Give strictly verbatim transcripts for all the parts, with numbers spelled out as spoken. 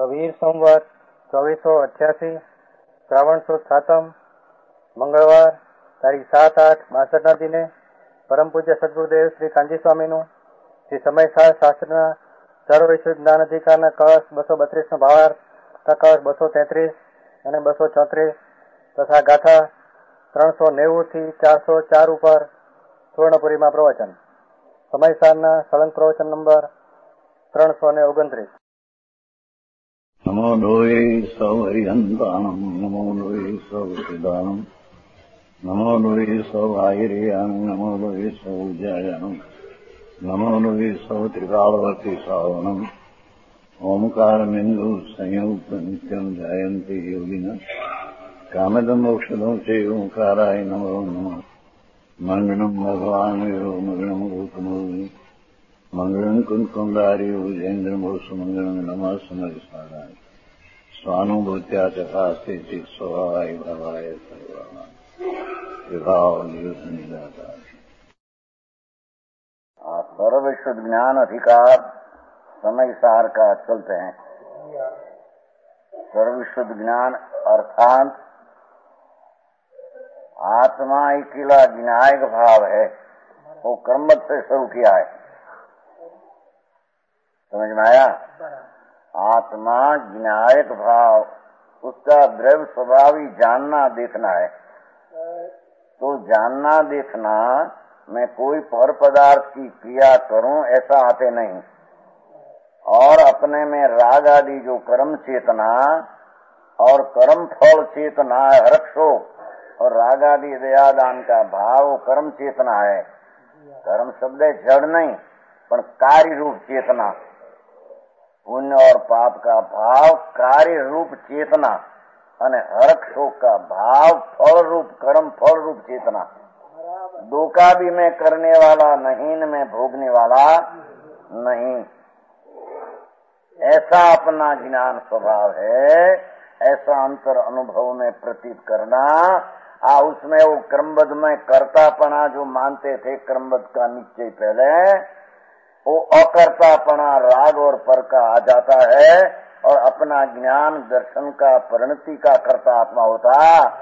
વીર સંવત ચોવીસો અઠ્યાસી શ્રાવણ સુદ સાતમ મંગળવાર તારીખ સાત આઠ બાસઠના દિને પરમ પૂજ્ય સદગુરુદેવ શ્રી કાંજી સ્વામીનું શ્રી સમયસાર શાસ્ત્રના સર્વવિશ્વ જ્ઞાન અધિકારના કળશ બસો બત્રીસનો ભાવાર્થ તથા કળશ બસો તેત્રીસ અને બસો ચોત્રીસ તથા ગાથા ત્રણસો નેવું થી ચારસો ચાર ઉપર સુવર્ણપુરીમાં પ્રવચન. સમયસારના સળંગ પ્રવચન નંબર ત્રણસો ને ઓગણત્રીસ. નમો લોહે સૌ હરિહંતાણમ નમો લોહે સૌ સિદાનમ નમો લોહે સૌ આયર્યાણમ નમો લોહે સૌ જયાણમ નમો લોહે સૌ ત્રિકાળવર્તી શ્રાવણમ ઓમકારમિંદુ સંયુક્ત નિત્યમ જાયંતિ યોગિના કામદમ મોક્ષદમ સે ઓંકારાય નમો નમઃ. મંગળમ ભગવાન વીરો મંગળમ રૂપમોહિ મંગળમ કુંકુંડાર્યો જૈન્દ્રમો સુમંગળમ નમઃ સમરિસારાય સ્વાનુભૂત્યા ચકાસ્તે સ્વભાવાય ભવાય સર્વાય વિભાવ નિદાતા. सर्वविश्व ज्ञान अधिकार समय सार का चलते हैं. सर्वविश्व ज्ञान अर्थात आत्मा अकेला विनायक भाव है, वो कर्मत से शुरू किया है. समझ में आया? आत्मा विनायक भाव, उसका द्रव्य स्वभाव ही जानना देखना है. तो जानना देखना मैं कोई पर पदार्थ की क्रिया करूं ऐसा आते नहीं. और अपने में राग आदि जो कर्म चेतना और कर्म फल चेतना है, हर्षो और राग आदि दयादान का भाव कर्म चेतना है. कर्म शब्द जड़ नहीं पर कार्य रूप चेतना. पुण्य और पाप का भाव कार्य रूप चेतना અને હરખ શોક का भाव फल रूप कर्म फल रूप चेतना. दो का भी मैं करने वाला नहीं न मैं भोगने वाला नहीं. ऐसा अपना ज्ञान स्वभाव है. ऐसा अंतर अनुभव में प्रतीत करना. आ उसमें वो क्रमबद्ध में कर्तापना जो मानते थे क्रमबद्ध का निश्चय पहले, वो अकर्तापना राग और पर का आ जाता है और अपना ज्ञान दर्शन का परिणति का कर्ता आत्मा होता.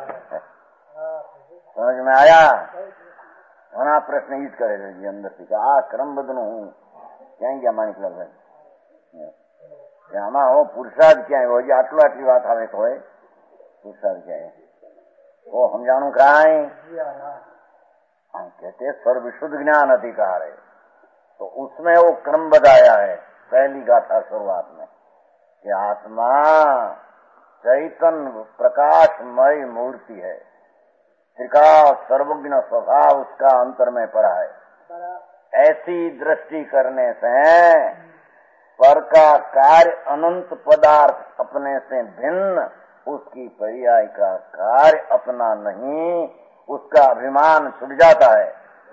समझ में आया? घना प्रश्न ईज करे जी अंदर से आ क्रमबद्ध નું હું ક્યાં ગયા માણિકલાલ? આમાં હો પુરુષાર્થ ક્યાંય હોય? આટલું આટલી વાત આવે તો હોય પુરુષાર્થ ક્યાંય? वो हम जानू काई हम कहते सर्वविशुद्ध ज्ञान अधिकार है. तो उसमें वो क्रमबद्ध आया है. पहली गाथा शुरुआत में कि आत्मा चैतन्य प्रकाशमय मूर्ति है. त्रिकाल सर्वज्ञ स्वभाव उसका अंतर में पड़ा है. ऐसी दृष्टि करने से पर का कार्य अनंत पदार्थ अपने से भिन्न, उसकी पर्याय का कार्य अपना नहीं, उसका अभिमान छूट जाता है.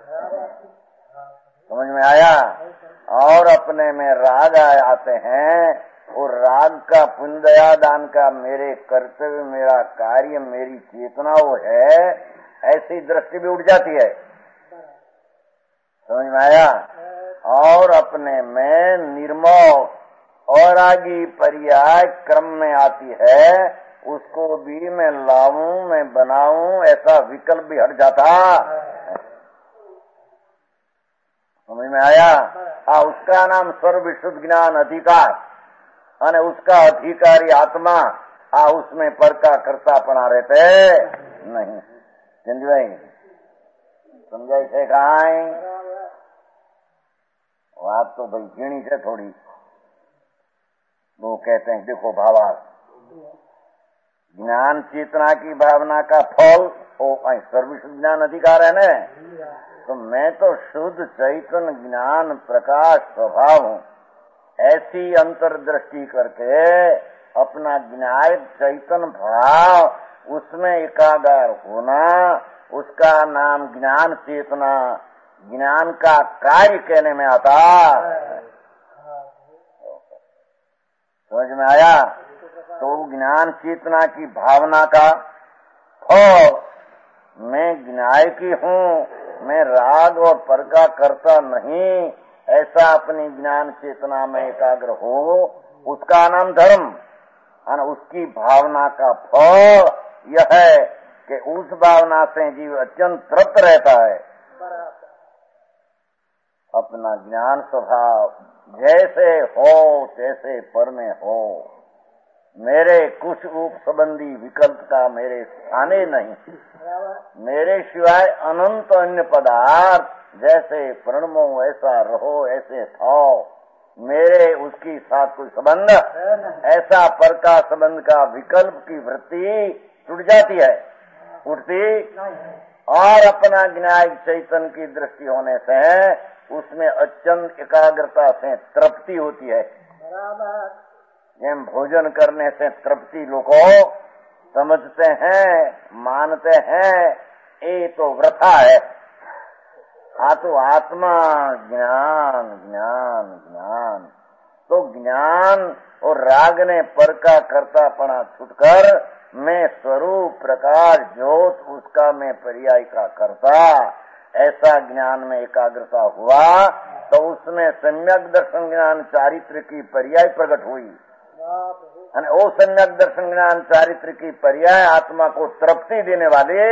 समझ में आया? और अपने में राग आते हैं. और राग का पुण्य दया दान का मेरे कर्तव्य मेरा कार्य मेरी चेतना वो है, ऐसी दृष्टि भी उठ जाती है. समझ में आया? और अपने में निर्मोह और आगे पर्याय क्रम में आती है. उसको भी मैं लाऊं मैं बनाऊं ऐसा विकल्प भी हट जाता. समझ में आया? आ उसका नाम सर्वविशुद्ध ज्ञान अधिकार. અને उसका अधिकारी आत्मा आ उसमें पर का कर्तापना रहते नहीं. समझाई समझाई છે કાંઈ? बात तो भाई झीणी है थोड़ी. वो कहते हैं देखो भावार्थ ज्ञान चेतना की भावना का फल वो सर्वविशुद्ध ज्ञान अधिकार है न. तो मैं तो शुद्ध चैतन्य ज्ञान प्रकाश स्वभाव हूँ. ऐसी अंतर्दृष्टि करके अपना ज्ञान चैतन्य भाव उसमें एकाग्र होना, उसका नाम ज्ञान चेतना ज्ञान का कार्य कहने में आता. समझ में आया? तो ज्ञान चेतना की भावना का फल मैं ज्ञान की हूँ, मैं राग और पर का करता नहीं, ऐसा अपनी ज्ञान चेतना में एकाग्र हो, उसका नाम धर्म. और उसकी भावना का फल यह है कि उस भावना से जीव अत्यंत तृप्त रहता है। अपना ज्ञान स्वभाव जैसे हो तैसे पर में हो, मेरे कुछ रूप संबंधी विकल्प का मेरे स्थाने नहीं, मेरे सिवाय अनंत अन्य पदार्थ जैसे प्रणमो ऐसा रहो ऐसे थाओ, मेरे उसकी साथ कोई संबंध ऐसा पर का संबंध का विकल्प की वृत्ति टूट जाती है, उठती, और अपना ज्ञान चैतन्य की दृष्टि होने से उसमें अत्यंत एकाग्रता से तृप्ति होती है। एम भोजन करने से तृप्ति लोगों समझते हैं, मानते हैं, ये तो वृथा है। आ तो आत्मा ज्ञान ज्ञान ज्ञान, तो ज्ञान और राग ने पर का कर्तापना छुटकर मैं स्वरूप प्रकाश ज्योत उसका मैं पर्याय का कर्ता, ऐसा ज्ञान में एकाग्रता हुआ तो उसमें सम्यक दर्शन ज्ञान चारित्र की पर्याय प्रकट हुई। और वो सम्यक दर्शन ज्ञान चारित्र की पर्याय आत्मा को तृप्ति देने वाले,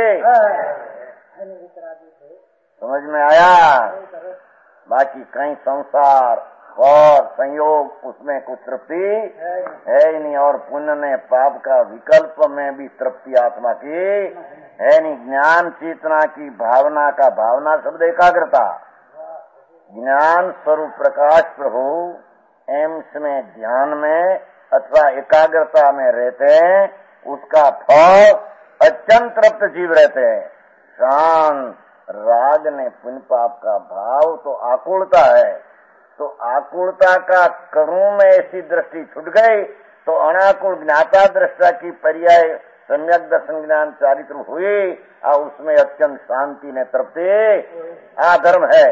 समझ में आया? बाकी कहीं संसार और संयोग उसमें कुछ तृप्ति है ही नहीं, और पुण्य ने पाप का विकल्प में भी तृप्ति आत्मा की है नहीं। ज्ञान चेतना की भावना का भावना शब्द एकाग्रता, ज्ञान स्वरूप प्रकाश प्रभु एम्स में ध्यान में अथवा एकाग्रता में रहते हैं, उसका फल अत्यंत तृप्त जीव रहते हैं, शांत। राग ने पुण्य पाप का भाव तो आकुलता है, तो आकुलता का करूं में ऐसी दृष्टि छूट गई तो अनाकुल ज्ञाता दृष्टा की पर्याय सम्यक दर्शन ज्ञान चारित्र हुई, और उसमें अत्यंत शांति ने तृप्ति आधर्म है।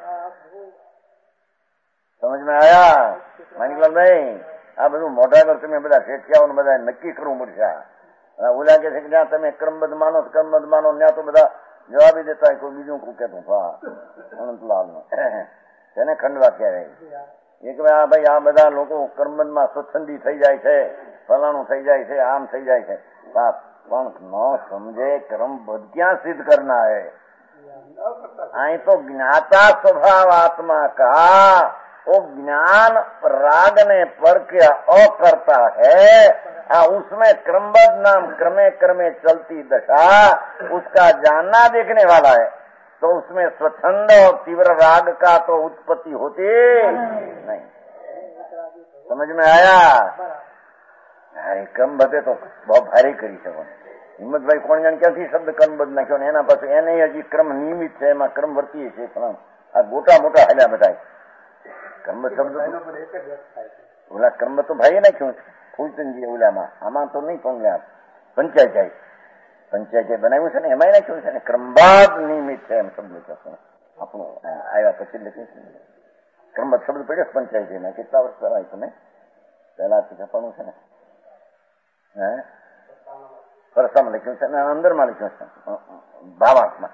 समझ में आया? मानिकलाल भाई, આ બધું મોટા પર તમે બધા શેઠિયાઓને બધા નક્કી કરવું પડશે। ઓલા કે છે કે જ્યાં તમે ક્રમબદ્ધ માનો ક્રમબદ્ધ માનો ત્યાં તો બધા જવાબી દેતા હોય, કોઈ બીજું કોઈ કહેતું હા અનંતલાલ નું તેને ખંડવા કહેવાય। એક આ ભાઈ આ બધા લોકો કર્મબંધમાં સ્વચ્છંદી થઈ જાય છે, ફલાણું થઈ જાય છે, આમ થઈ જાય છે, પણ ન સમજે કર્મબદ્ધ ક્યાં સિદ્ધ करना है? અહીં તો જ્ઞાતા स्वभाव आत्मा का वो ज्ञान राग ने पर के अकर्ता है, आ उसमें क्रमबद्ध नाम क्रमे क्रमे चलती दशा उसका जानना देखने वाला है, तो उसमें स्वच्छंद और तीव्र राग का तो उत्पत्ति होती नहीं। समझ में आया? अरे क्रमबद्धे तो बहुत भारी करी सको। हिम्मतभाई कोण जाने क्या थी शब्द क्रमबद्ध नाख्यो ने एना पाछे एने हजी क्रम नियमित है, एमां क्रम वर्तीय छे, पण आ गोटा मोटा हल्या बधाय कर्म शब्द ओला कर्म तो भाई ना क्यों फूलचंदी ओलाમાં આમાં તો નહીં પણ પંચાયત જાય પંચાયત બનાવ્યું છે ને એમાં ના ક્યું છે ને ક્રમબદ્ધ નિયમિત છે એમ શબ્દ છે આપણું આવ્યા પછી લખ્યું છે ક્રમબદ્ધ શબ્દ પડ્યો પંચાયતીમાં કેટલા વર્ષ પહેલા તમે પહેલા છપાણું છે ને હે પરસામાં લખ્યું છે ને અંદરમાં લખ્યું છે ભાવાર્થમાં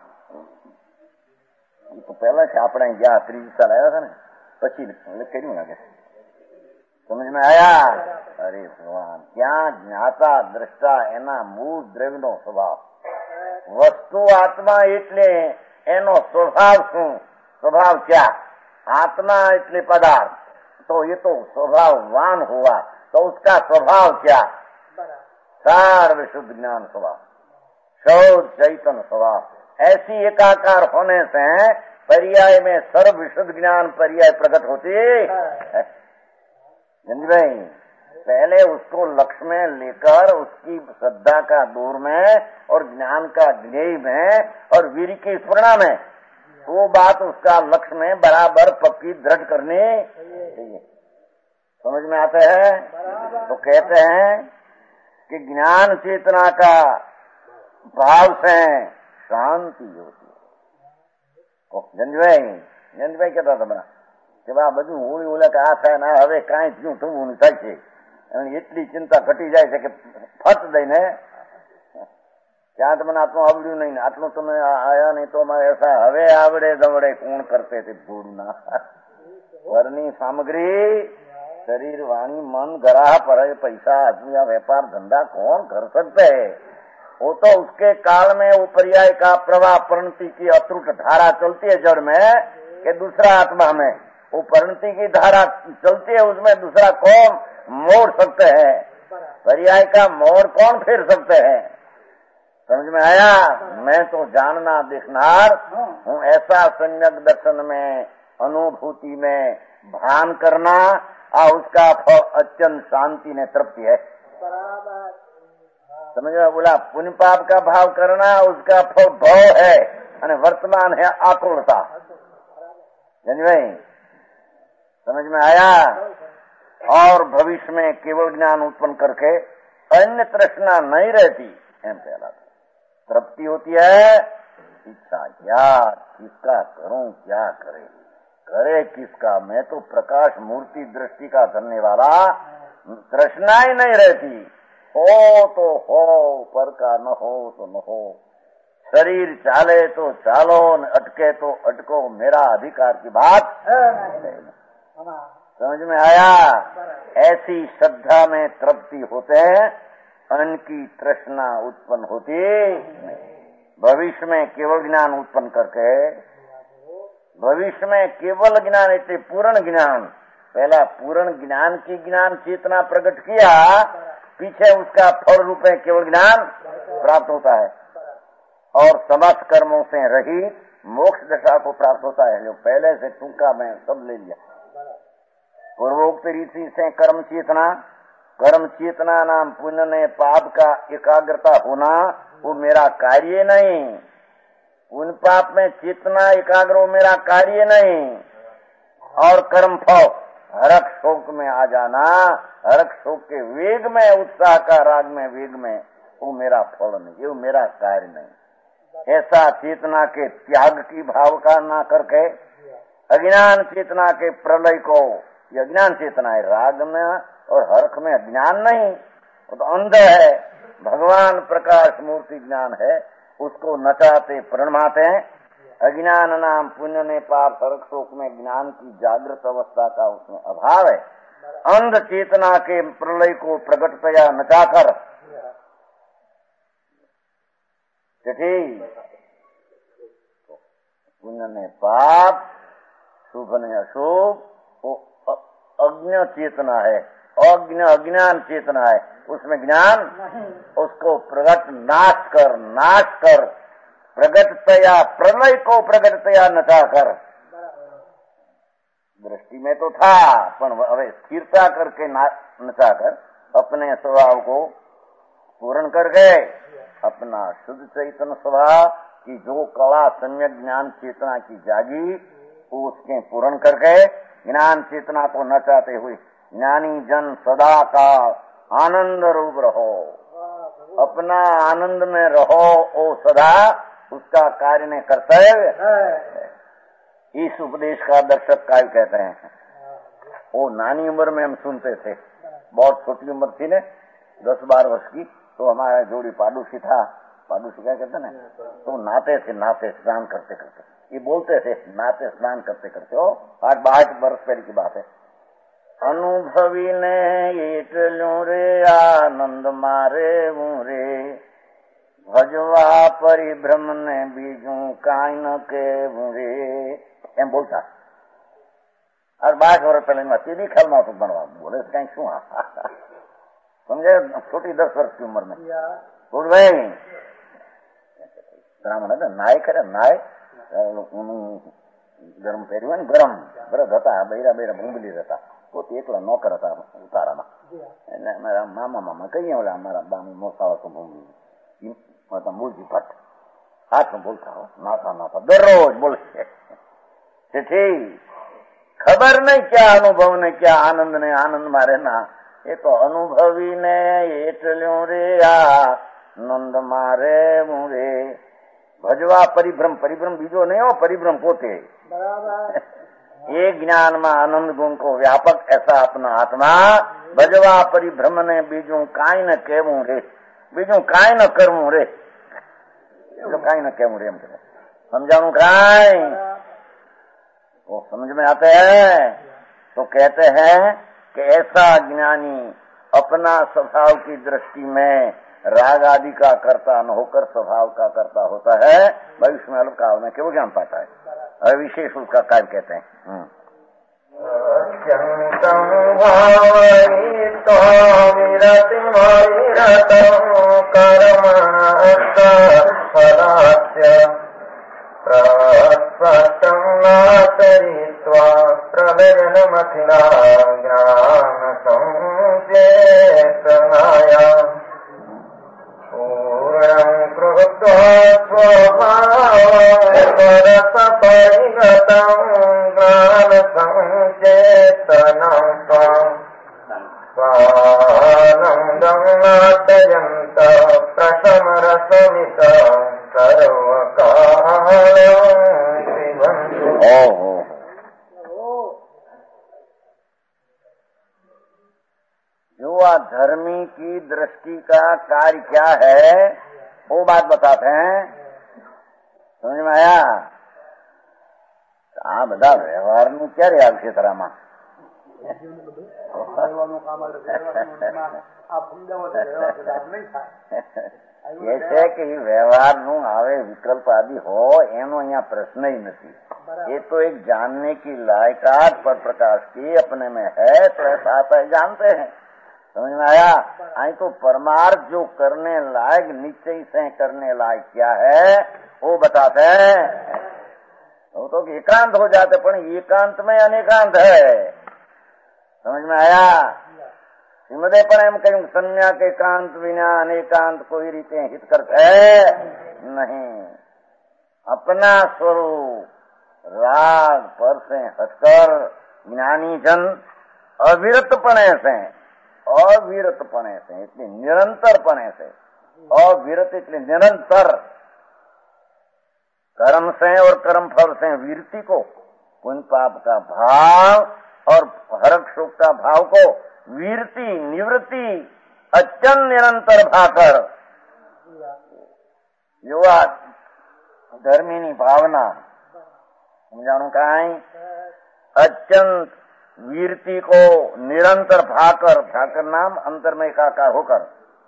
તો પહેલા છે આપણે જ્યાં ત્રીજી સાલ આવ્યા હતા ને પછી કર્યું લાગે। समझ में आया? अरे भगवान, क्या ज्ञाता दृष्टा एना मूल द्रव्य नो स्वभाव, वस्तु आत्मा एटले एनो स्वभाव शू, स्वभाव क्या? आत्मा एटले पदार्थ, तो ये तो स्वभाववान हुआ, तो उसका स्वभाव क्या? सर्व शुद्ध ज्ञान स्वभाव, शौच चैतन्य स्वभाव। ऐसी एकाकार होने से पर्याय में सर्व विशुद्ध ज्ञान पर्याय प्रकट होती है। भाई पहले उसको लक्ष्य में लेकर उसकी श्रद्धा का दूर में और ज्ञान का ज्ञेय में और वीर की स्फुरणा में वो बात उसका लक्ष्य में बराबर पक्की दृढ़ करनी चाहिए। समझ में आते हैं? तो कहते हैं कि ज्ञान चेतना का भाव से शांति होती है। जंजभाई जंजभाई कहता था बना કે બા બધું હોળી ઓલા કે આ થાય ને હવે કાંઈ થયું થવું થાય છે, એટલી ચિંતા ઘટી જાય છે કે ફટ દઈને ત્યાં તો મને આટલું આવડ્યું નહીં ને આટલું તમે આયા નહીં તો અમારે એસા હવે આવડે દવડે કોણ કરતે તે ભૂડના ઘરની સામગ્રી शरीर वाणी मन गराह पर है, पैसा आदमी या व्यापार धंधा कौन कर सकते है? वो तो उसके काल में वो पर्याय का प्रवाह परिणति की अतुट धारा चलती है जड़ में कि दूसरा आत्मा में वो परिणति की धारा चलती है, उसमें दूसरा कौन मोड़ सकते हैं? पर्याय का मोड़ कौन फेर सकते हैं? समझ में आया? मैं तो जानना देखनार हूँ, ऐसा सम्यक दर्शन में अनुभूति में भान करना और उसका फल अत्यंत शांति ने तृप्ति है। समझ में? बोला पुण्य पाप का भाव करना उसका फल भव है और वर्तमान है आकुलता। समझ में? समझ में आया? और भविष्य में केवल ज्ञान उत्पन्न करके अन्य तृष्णा नहीं रहती, एम पहला तृप्ति होती है। इच्छा यार किसका करूं, क्या करे करे किसका? मैं तो प्रकाश मूर्ति दृष्टि का धरने वाला, तृष्णा ही नहीं रहती। हो तो हो, पर का न हो तो न हो। शरीर चाले तो चालो, अटके तो अटको, मेरा अधिकार की बात है। समझ में आया? ऐसी श्रद्धा में तृप्ति होते हैं, अन्न की तृष्णा उत्पन्न होती नहीं। भविष्य में केवल ज्ञान उत्पन्न करके, भविष्य में केवल ज्ञान इतने पूर्ण ज्ञान, पहला पूर्ण ज्ञान की ज्ञान चेतना प्रकट किया, पीछे उसका फल रूप में केवल ज्ञान प्राप्त होता है और समस्त कर्मों से रहित मोक्ष दशा को प्राप्त होता है। जो पहले से टूका मैं सब ले लिया। पूर्वोक्त रीति से कर्म चेतना, कर्म चेतना नाम पुण्य ने पाप का एकाग्रता होना, वो मेरा कार्य नहीं। पुण्य पाप में चेतना एकाग्र हो मेरा कार्य नहीं। और कर्म फल हरक शोक में आ जाना, हरक शोक के वेग में, उत्साह का राग में वेग में, वो मेरा फल नहीं, वो मेरा कार्य नहीं। ऐसा चेतना के त्याग की भाव का ना करके अज्ञान चेतना के प्रलय को, ये अज्ञान चेतना है, राग में और हर्ष में अज्ञान नहीं, वो तो अंध है। भगवान प्रकाश मूर्ति ज्ञान है, उसको नचाते प्रणमाते हैं। अज्ञान नाम पुण्य ने पाप हर्ष शोक में ज्ञान की जागृत अवस्था का उसमें अभाव है। अंध चेतना के प्रलय को प्रकटतया नचाकर पुण्य ने पाप शुभ ने अशुभ, वो अज्ञ चेतना है, अज्ञ अज्ञान चेतना है, उसमें ज्ञान उसको प्रकट नाश कर नाश कर प्रगटतया प्रलय को प्रगटतया नचा कर। दृष्टि में तो था पर अब स्थिरता करके नचा कर अपने स्वभाव को पूर्ण कर गए। अपना शुद्ध चैतन्य स्वभाव की जो कला सम्यक ज्ञान चेतना की जागी, वो उसके पूर्ण करके ज्ञान चेतना को नचाते हुए ज्ञानी जन सदा का आनंद रूप रहो, अपना आनंद में रहो, ओ सदा उसका कार्य ने कर्तव्य। इस उपदेश का दर्शक काय कहते हैं। वो नानी उम्र में हम सुनते थे, बहुत छोटी उम्र थी ने, दस बारह वर्ष की, तो हमारा जोड़ी पाडुसी था, पाडुसी क्या कहते ना, तो नाते थे, नाते स्नान करते करते, ये बोलते थे नाते स्नान करते करते। हो आज बाहठ वर्ष पहले की बात है। अनुभवी ने एटल्यो रे आनंद मारे मुरे, भजवा परिभ्रम ने बीजू काइन के मुरे, एम बोलता। और बारह वर्ष पहले सीधी ख्याल में बनवा बोले कहीं शू समझे, छोटी दस वर्ष की उम्र में बोल भाई ब्राह्मण है नाय करे नाय गरम પહેર્યું ને ગરમ બરાબર હતા, બૈરા બૈરા ભૂંગલી હતા, તો એકલા નોકર હતા ઉતારામાં, એટલે મારા મામા મામા કહીએ ઓલા અમારા બામી મોસાવા તો ભૂંગલી મૂળજી ભટ્ટ હાથમાં બોલતા હો, નાતા નાતા દરરોજ બોલશે। તેથી ખબર નહીં ક્યા અનુભવ ને ક્યા આનંદ ને આનંદ માં રહેના, એ તો અનુભવી ને એટલું રે આનંદ મારે મુરે, ભજવા પરિભ્રમ, પરિભ્રમ બીજો नहीं हो, परिभ्रम पोते ये ज्ञान में आनंद गुण को व्यापक ऐसा अपना आत्मा भजवा परिभ्रम ने बीजू काई न केवू रे, बीजू काई न करवू रे, तो काई न केवू रे समझाणु काई वो समझ में आते हैं। तो कहते हैं कि ऐसा ज्ञानी अपना स्वभाव की दृष्टि में राग आदि का कर्ता न होकर स्वभाव का कर्ता होता है, भविष्य में अल्प काल में केवल ज्ञान पाता है, विशेष उसका कार्य कहते हैं। प्रलयनमखिला ज्ञान संचेतनाया पूर्णं कृत्वा स्वभावरसपरिगतं ज्ञान संचेतनं स्वानन्दं नाटयन्तः प्रशमरसमितं सर्वकालं ओहो, युवा धर्मी की दृष्टि का कार्य क्या है वो बात बताते हैं। समझ में आया? આ બધા વ્યવહારનું ક્યારે આવશે તરામાં? એ છે કે વ્યવહારનું આવે વિકલ્પ આદि हो એનો અહીંયા પ્રશ્ન ही નથી। ये तो एक जानने की लायकात पर प्रकाश की अपने में है तो ऐसा आता है, जानते हैं। समझ में आया? आई तो परमार्थ जो करने लायक निश्चय से करने लायक क्या है वो बताते हैं। वो तो एकांत हो जाते पर एकांत में अनेकांत है। समझ में आया? श्रीमदे पर एम कहूं संज्ञा के एकांत बिना अनेकांत कोई रीते हित करते नहीं। अपना स्वरूप राग पर से हटकर ज्ञानी जन अविरतपणे से अविरतपणे से इतने निरंतरपणे से अविरत इतने निरंतर कर्म से और कर्म फल से वीरति को पुण्य पाप का भाव और हरक शोक का भाव को वीरति निवृत्ति अत्यंत निरंतर भाकर युवा धर्मीनी भावना समझाणु काई अत्यंत वीरति को निरंतर भाकर भाकर नाम अंतर में एकाकार होकर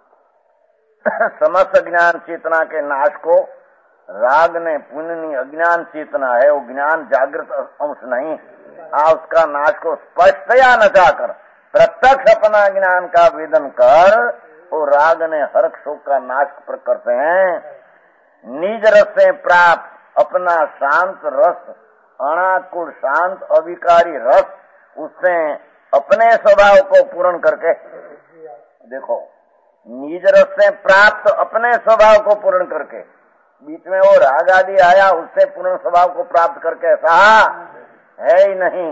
समस्त ज्ञान चेतना के नाश को राग ने पुण्यनी अज्ञान चेतना है वो ज्ञान जागृत अंश नहीं आ उसका नाश को स्पष्टया न जाकर प्रत्यक्ष अपना ज्ञान का वेदन कर वो राग ने हर्ष शोक का नाश करते हैं। निज रस से प्राप्त अपना शांत रस अनाकुल शांत अविकारी रस उससे अपने स्वभाव को पूर्ण करके देखो निज रस से प्राप्त अपने स्वभाव को पूर्ण करके बीच में वो राग आदि आया उससे पूर्ण स्वभाव को प्राप्त करके ऐसा है ही नहीं।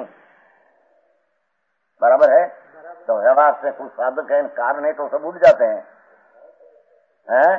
बराबर है? तो व्यवहार से कुछ साधक है कारण है तो सब उठ जाते हैं हैं?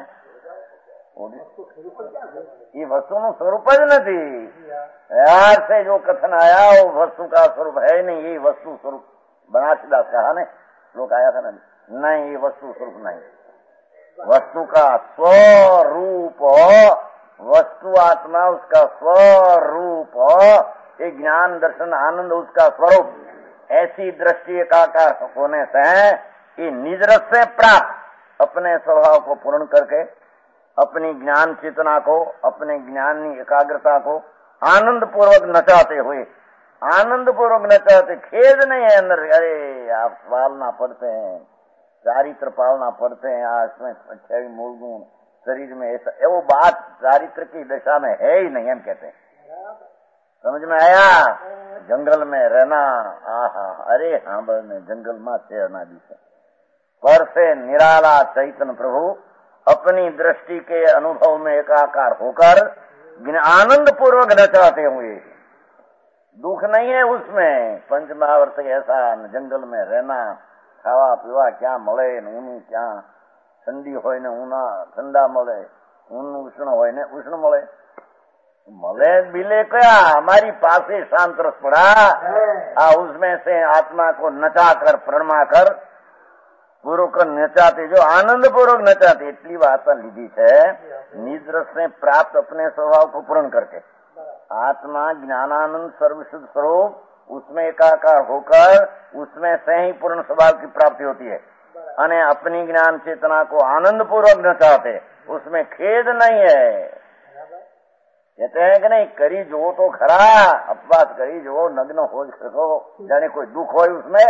ये वस्तु નું स्वरूप જ નથી। व्यवहार से जो कथन आया वो वस्तु का स्वरूप है नहीं। ये वस्तु स्वरूप बनारसीदास कहा ने लोग आया था ना, नहीं ये वस्तु स्वरूप नहीं। वस्तु का स्वरूप वस्तु आत्मा उसका स्वरूप ये ज्ञान दर्शन आनंद उसका स्वरूप ऐसी दृष्टि एकाकार होने से ये निज रस से प्राप्त अपने स्वभाव को पूर्ण करके अपनी ज्ञान चेतना को अपने ज्ञान एकाग्रता को आनंद पूर्वक नचाते हुए आनंद पूर्वक नचाते खेद नहीं है अंदर अरे आप पालना पड़ते हैं चारित्र पालना पड़ते हैं आज में छवि मूल गुण शरीर में ऐसा वो बात चारित्र की दशा में है ही नहीं हम कहते हैं। समझ में आया? जंगल में रहना आहा अरे हाँ बने जंगल में रहना भी पर से निराला चैतन्य प्रभु अपनी दृष्टि के अनुभव में एकाकार होकर आनंद पूर्वक नचाते हुए दुख नहीं है उसमें। पंच महावर्त ऐसा जंगल में रहना खावा पीवा क्या મળે ને ઊનું क्या ठंडी હોય ને ઊના ठंडा મળે ઊન ઉષ્ણ હોય ને ઉષ્ણ મળે મળે बिले क्या हमारी पासे शांत रस पड़ा आ उसमें से आत्मा को नचा कर प्रणमा कर पूर्वक नचाते जो आनंद पूर्वक नचाते इतनी बात लीधी है। निज रस से प्राप्त अपने स्वभाव को पूर्ण करके आत्मा ज्ञानानंद सर्वशुद्ध स्वरूप उसमें एकाकार होकर उसमें से ही पूर्ण स्वभाव की प्राप्ति होती है। अने अपनी ज्ञान चेतना को आनंद पूर्वक न चाहते, उसमें खेद नहीं है। कहते हैं कि नहीं, करी जो तो खरा, अपवाद करी जो नग्न हो सको, जाने कोई दुख हो उसमें।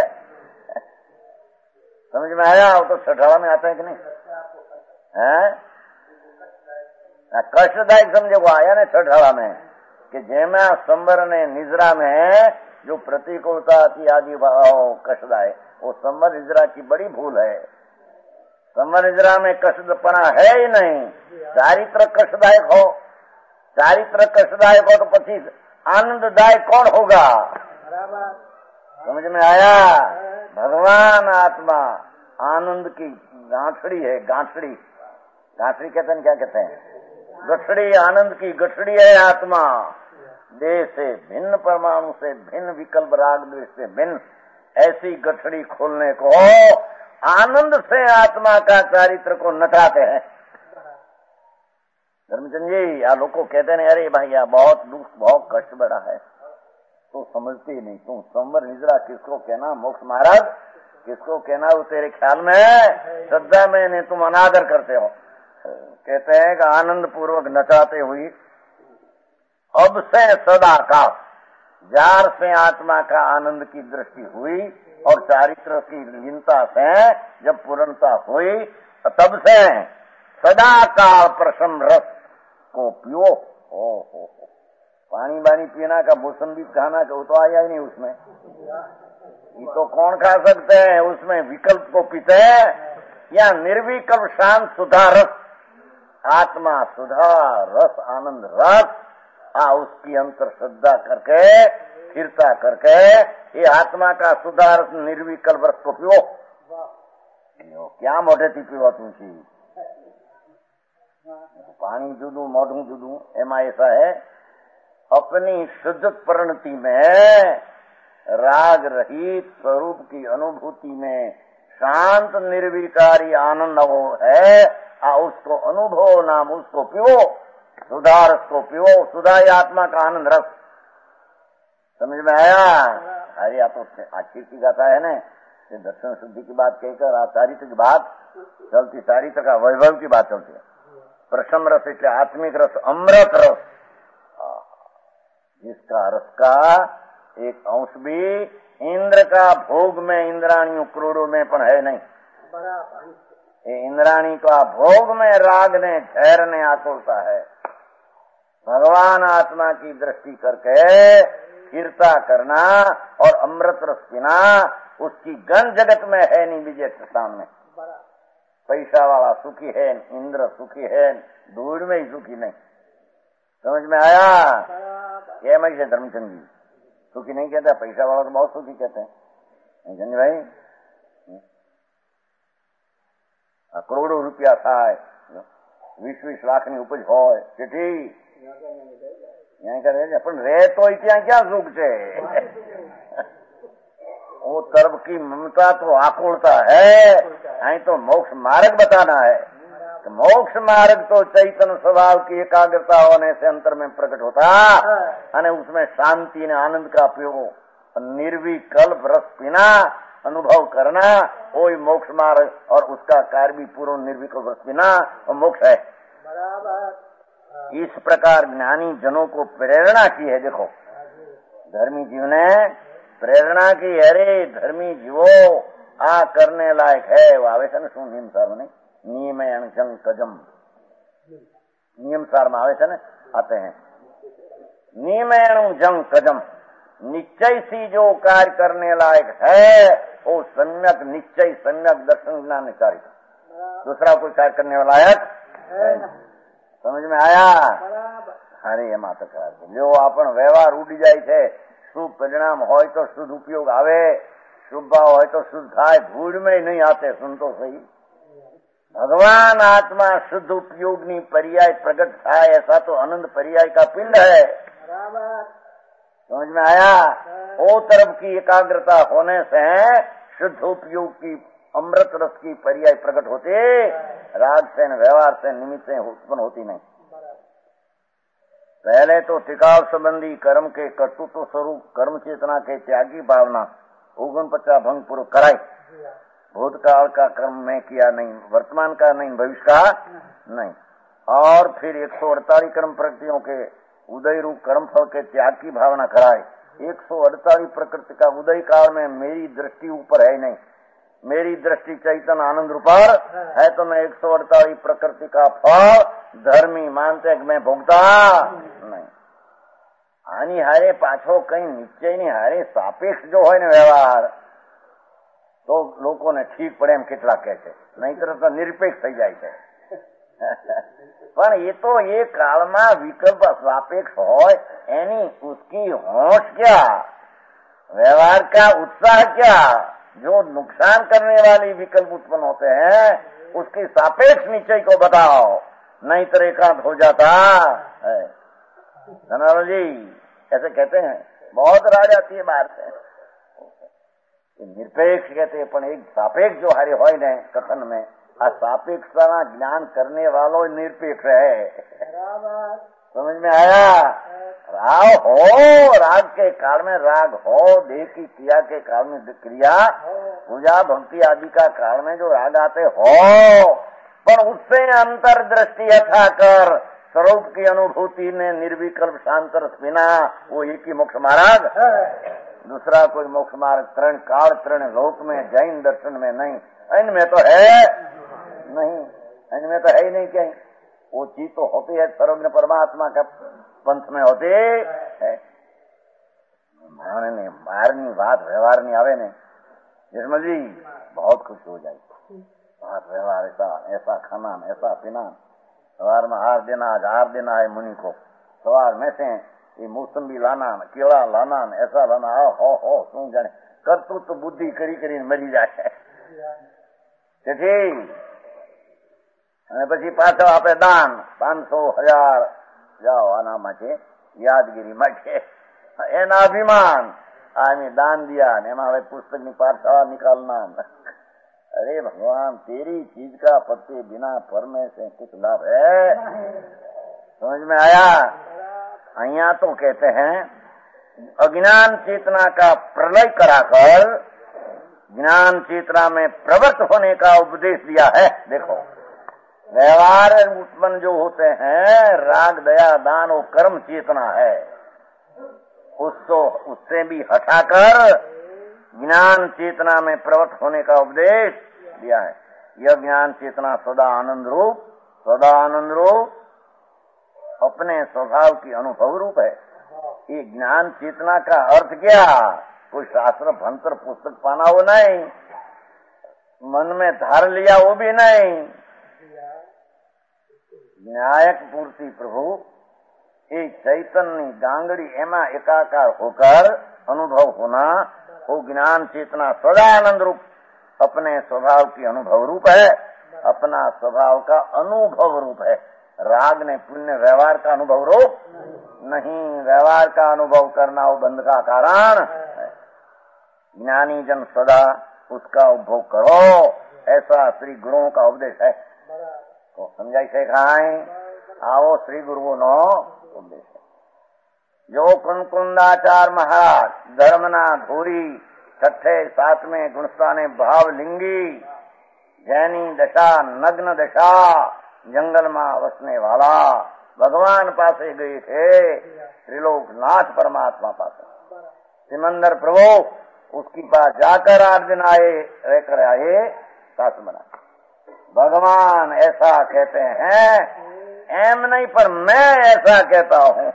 समझ में आया? वो तो छठाड़ा में आता है कि नहीं है? कष्टदायक समझे को आया ना छठाड़ा में, कि जेमा संबर ने निजरा में जो प्रतिकूलता थी आदि कष्टदायक, वो संबर निजरा की बड़ी भूल है। संबर निजरा में कष्टपना है ही नहीं। चारित्र कष्टदायक हो, चारित्र कष्टदायक हो तो पची आनंददायक कौन होगा? समझ में आया? भगवान आत्मा आनंद की गांठड़ी है। गांठड़ी गांठड़ी कहते हैं, क्या कहते हैं? गठड़ी, आनंद की गठड़ी है आत्मा। देह से भिन्न, परमाणु से भिन्न, विकल्प राग द्वेष से भिन्न, ऐसी गठड़ी खोलने को आनंद से आत्मा का चारित्र को नचाते हैं। धर्मचंद जी, या लोग कहते हैं अरे भैया बहुत दुख बहुत कष्ट बड़ा है, तो समझते ही नहीं। तुम संवर निजरा किसको कहना, मोक्ष महाराज किसको कहना, वो तेरे ख्याल में श्रद्धा में नहीं, तुम अनादर करते हो। कहते हैं कि आनंद पूर्वक नचाते हुई अब से सदा का, जार से आत्मा का आनंद की दृष्टि हुई और चारित्र की लीनता से जब पूर्णता हुई, तब से सदा काल प्रसन्न रस को पियो। ओ हो हो, पानी बानी पीना का, मौसम्बी खाना का, वो तो आया ही नहीं उसमें। ये तो कौन खा सकते हैं? उसमें विकल्प को पीते हैं या निर्विकल्प शांत सुधा रस, आत्मा सुधा रस आनंद रस, आ उसकी अंतर श्रद्धा करके स्थिरता करके ये आत्मा का सुधा रस निर्विकल्प रस को पियो। क्या मोटे थी पीवा तुमची? पानी जुदू मोढ़ू जुदू, एमा ऐसा है, अपनी शुद्ध परिणति में राग रहित स्वरूप की अनुभूति में शांत निर्विकारी आनंद हो है, आ उसको अनुभव नाम उसको पियो, सुधा रस को पियो। सुधा ही आत्मा का आनंद रस। समझ में आया? अरे या तो आखिर की गाथा है ना, दर्शन शुद्धि की बात कहकर चारित्र की बात चलती, चारित्र का वैभव की बात चलती है। प्रसम रस इतने आत्मिक रस, अमृत रस, जिसका रस का एक अंश भी इंद्र का भोग में, इंद्राणियों करोड़ों में पण है नहीं। ये इंद्राणी का भोग में राग ने ठहरने आतुरता है। भगवान आत्मा की दृष्टि करके स्थिरता करना और अमृत रस पीना, उसकी गण जगत में है नहीं। विजय के सामने पैसा वाला सुखी है, इंद्र सुखी है, दूर में ही सुखी नहीं। समझ में आया? ये मैं से धर्मचंद जी सुखी नहीं कहता, पैसा वाला तो बहुत सुखी कहते हैं। समझे भाई? करोड़ों रुपया थाय, વીસ વીસ લાખની ઉપજ હોય, તેથી પણ રે તો ત્યાં ક્યાં સુખ છે? वो तरफ की ममता तो आकुलता है। અહીં तो मोक्ष मार्ग बताना है। तो मोक्ष मार्ग तो चैतन्य स्वभाव की एकाग्रता होने से अंतर में प्रकट होता, और उसमें शांति ने आनंद का उपयोग निर्विकल्प रस पीना, अनुभव करना, वही मोक्ष मार्ग, और उसका कार्य भी पूर्ण निर्विकल्प रस पीना और मोक्ष है। इस प्रकार ज्ञानी जनों को प्रेरणा की है। देखो, धर्मी जीव ने प्रेरणा की, अरे धर्मी जीवो आ करने लायक है। वो आवे છે ને શું નિયમ સાર में नियमयन जंग कजम, नियम सार में आवे છે ને, आते हैं नियमयन जंग कजम, निश्चय सी जो कार्य करने लायक है वो सम्यक निश्चय, सम्यक दर्शन ज्ञान कार्य। दूसरा कोई कार्य करने वाला लायक है। समझ में आया? अरे એમાં તો ખરા જો આપણ વ્યવહાર ઉડી જાય છે, शुभ परिणाम हो तो शुद्ध उपयोग आवे, शुभ भाव हो तो शुद्ध खाए, भूड में नहीं आते। सुन तो सही, भगवान आत्मा शुद्ध उपयोगनी पर्याय प्रकट था, ऐसा तो अनंत पर्याय का पिंड है। समझ में आया? वो तरफ की एकाग्रता होने से शुद्ध उपयोग की अमृत रस की पर्याय प्रकट होते, राग से व्यवहार से निमित्त से उत्पन्न होती नहीं। पहले तो टिकाव संबंधी कर्म के कर्तृत्व स्वरूप कर्म चेतना के त्यागी भावना उगन पचास भंग पूर्व कराई। भूतकाल का कर्म में किया नहीं, वर्तमान का नहीं, भविष्य का नहीं। और फिर एक सौ अड़तालीस कर्म प्रकृतियों के उदय रूप कर्म फल के त्याग की भावना कराए। एक सौ अड़तालीस प्रकृति का उदय काल में मेरी दृष्टि ऊपर है नहीं, मेरी दृष्टि चैतन्य आनंद रूपर है, तो मैं एक सौ अड़तालीस प्रकृति का फल धर्मी मानते मैं भोगता नहीं। आनी हारे पाछो कई निश्चय नहीं हारे सापेक्ष जो है न व्यवहार तो लोकोने ठीक પડે એમ કેટલા કહે છે, નહીંતર તો નિરપેક્ષ થઈ જાય છે। પણ એ તો એ કાળમાં વિકલ્પ સાપેક્ષ હોય એની उसकी होश क्या, व्यवहार का उत्साह क्या, जो नुकसान करने वाली विकल्प उत्पन्न होते हैं उसकी सापेक्ष निश्चय को बताओ, नहीं तो एकांत हो जाता है। धनराज जी ऐसे कहते हैं, बहुत राज आती है बाहर से। निरपेक्ष कहते हैं पण एक सापेक्ष जो हारे होय ने कथन में आ सापेक्षता ज्ञान करने वालों निरपेक्ष है। समझ में आया? राग हो, राग के काल में राग हो, देह की क्रिया के काल में क्रिया, पूजा भक्ति आदि का काल में जो राग आते हो, पर उससे अंतर दृष्टि यथा कर स्वरूप की अनुभूति ने निर्विकल्प शांत रस बिना वो एक ही मोक्ष मार्ग, दूसरा कोई मोक्ष मार्ग तृण काल तृण लोक में जैन दर्शन में नहीं, इनमें तो है नहीं, इनमें तो है ही नहीं कहीं। वो चीज तो होती है सर्वज्ञ परमात्मा का पंथ में होती है। मारने मारनी बात व्यवहार नहीं आवे ने जिसमें जी बहुत खुश हो जाए। बात व्यवहार ऐसा ऐसा खाना ऐसा पीना, सवार में हार देना, आज हार देना है मुनि को, सवार में से ये मौसमी लाना केला लाना ऐसा लाना, हो हो શું જાણે કરતું તો બુદ્ધિ કરી કરીને મરી જાય। તેથી અને પછી પાછો આપે દાન પાંચસો હજાર જાઓ આના માટે યાદગીરી માટે એના અભિમાન આમે દાન दिया ને એમાં હવે પુસ્તકની પાઠશાળા निकालना। अरे भगवान तेरी चीज का पत्ते बिना फरने से कुछ लाभ है? समझ में आया? अहिया तो कहते हैं अज्ञान चेतना का प्रलय कराकर ज्ञान चेतना में प्रवृत्त होने का उपदेश दिया है। देखो व्यवहार उत्पन्न जो होते हैं राग दया दान वो कर्म चेतना है, उसको उससे भी हटाकर ज्ञान चेतना में प्रवृत्त होने का उपदेश दिया है। यह ज्ञान चेतना सदा आनंद रूप सदा आनंद रूप अपने स्वभाव की अनुभव रूप है। ये ज्ञान चेतना का अर्थ क्या? कोई शास्त्र भंतर पुस्तक पाना वो नहीं, मन में धार लिया वो भी नहीं। न्यायक पूर्ति प्रभु एक चैतन्य गांगड़ी एमा एकाकार होकर अनुभव होना वो ज्ञान चेतना सदा आनंद रूप अपने स्वभाव की अनुभव रूप है, अपना स्वभाव का अनुभव रूप है। राग ने पुण्य व्यवहार का अनुभव रूप नहीं, व्यवहार का अनुभव करना वो बंध का कारण है। ज्ञानी जन सदा उसका उपभोग करो, ऐसा श्री गुरुओं का उपदेश है। तो समझाई से खाए आओ श्री गुरुओं नो उपदेश है। जो कुंकुंदाचार महाराज धर्मना धोरी छठे सातवें गुणस्थाने भाव लिंगी जैनी दशा नग्न दशा जंगल में वसने वाला भगवान पासे गए थे, त्रिलोक नाथ परमात्मा पासे सिमंदर प्रभु उसकी पास जाकर आठ दिन आए रहकर आए सास बना। भगवान ऐसा कहते हैं एम नहीं पर मैं ऐसा कहता हूँ।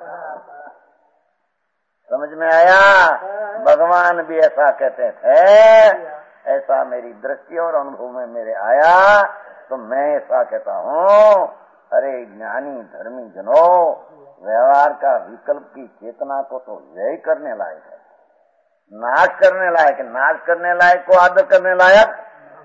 समझ में आया? भगवान भी ऐसा कहते थे, ऐसा मेरी दृष्टि और अनुभव में मेरे आया तो मैं ऐसा कहता हूँ। अरे ज्ञानी धर्मी जनों व्यवहार का विकल्प की चेतना को तो यही करने लायक है, नाश करने लायक है। नाश करने लायक को आदर करने लायक।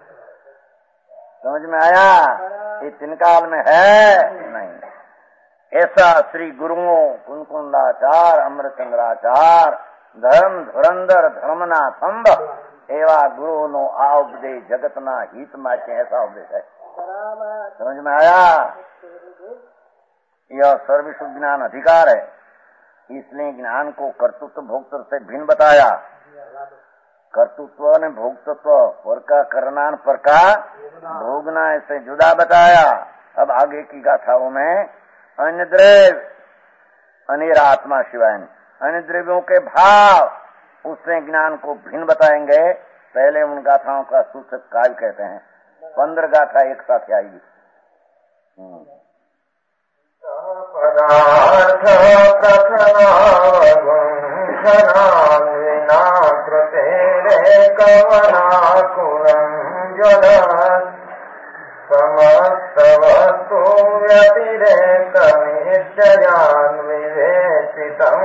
समझ में आया? ये तिनकाल में है नहीं। ऐसा श्री गुरुओं कुंकुंदाचार अमृतचंद्राचार धर्म धुरंधर धर्मना संभ एवा गुरु नो आ उपदेश जगतना हित माचे ऐसा उपदेश है। समझ में आया? यह सर्वशुद्ध ज्ञान अधिकार है, इसलिए ज्ञान को कर्तृत्व भोक्तृत्व से भिन्न बताया। कर्तृत्व ने भोक्तृत्व पर का करना पर का भोगना ऐसे जुदा बताया। अब आगे की गाथाओं में अन्य द्रव्य अनेरा आत्मा शिवाय अन्य द्रव्यों के भाव उससे ज्ञान को भिन्न बताएंगे। पहले उन गाथाओं का सूचक काल कहते हैं। पंद्रह गाथा एक साथ आएगी। पदार्थ विना कृतेरे कवनाकुलं जगत् समस्त वस्तु व्यतिरेकमित्यजान् विवेचितं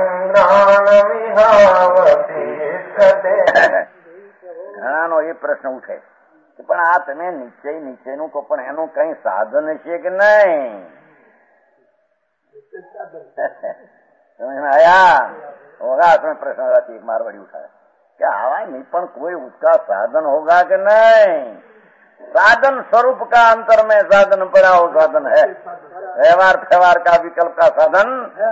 ज्ञानमिहावतिष्ठते। ઘણાનો એ પ્રશ્ન ઉઠે કે પણ આ તમે નિશ્ચય નિશ્ચયનું કહો, પણ એનું કઈ સાધન છે કે નહીં? समझ में आया होगा? उसमें प्रश्न एक मारवाड़ी उठाया क्या हवा नहीं, पण कोई उसका साधन होगा कि नहीं? साधन स्वरूप का अंतर में साधन पड़ा हो साधन है, व्यवहार व्यवहार का विकल्प का साधन।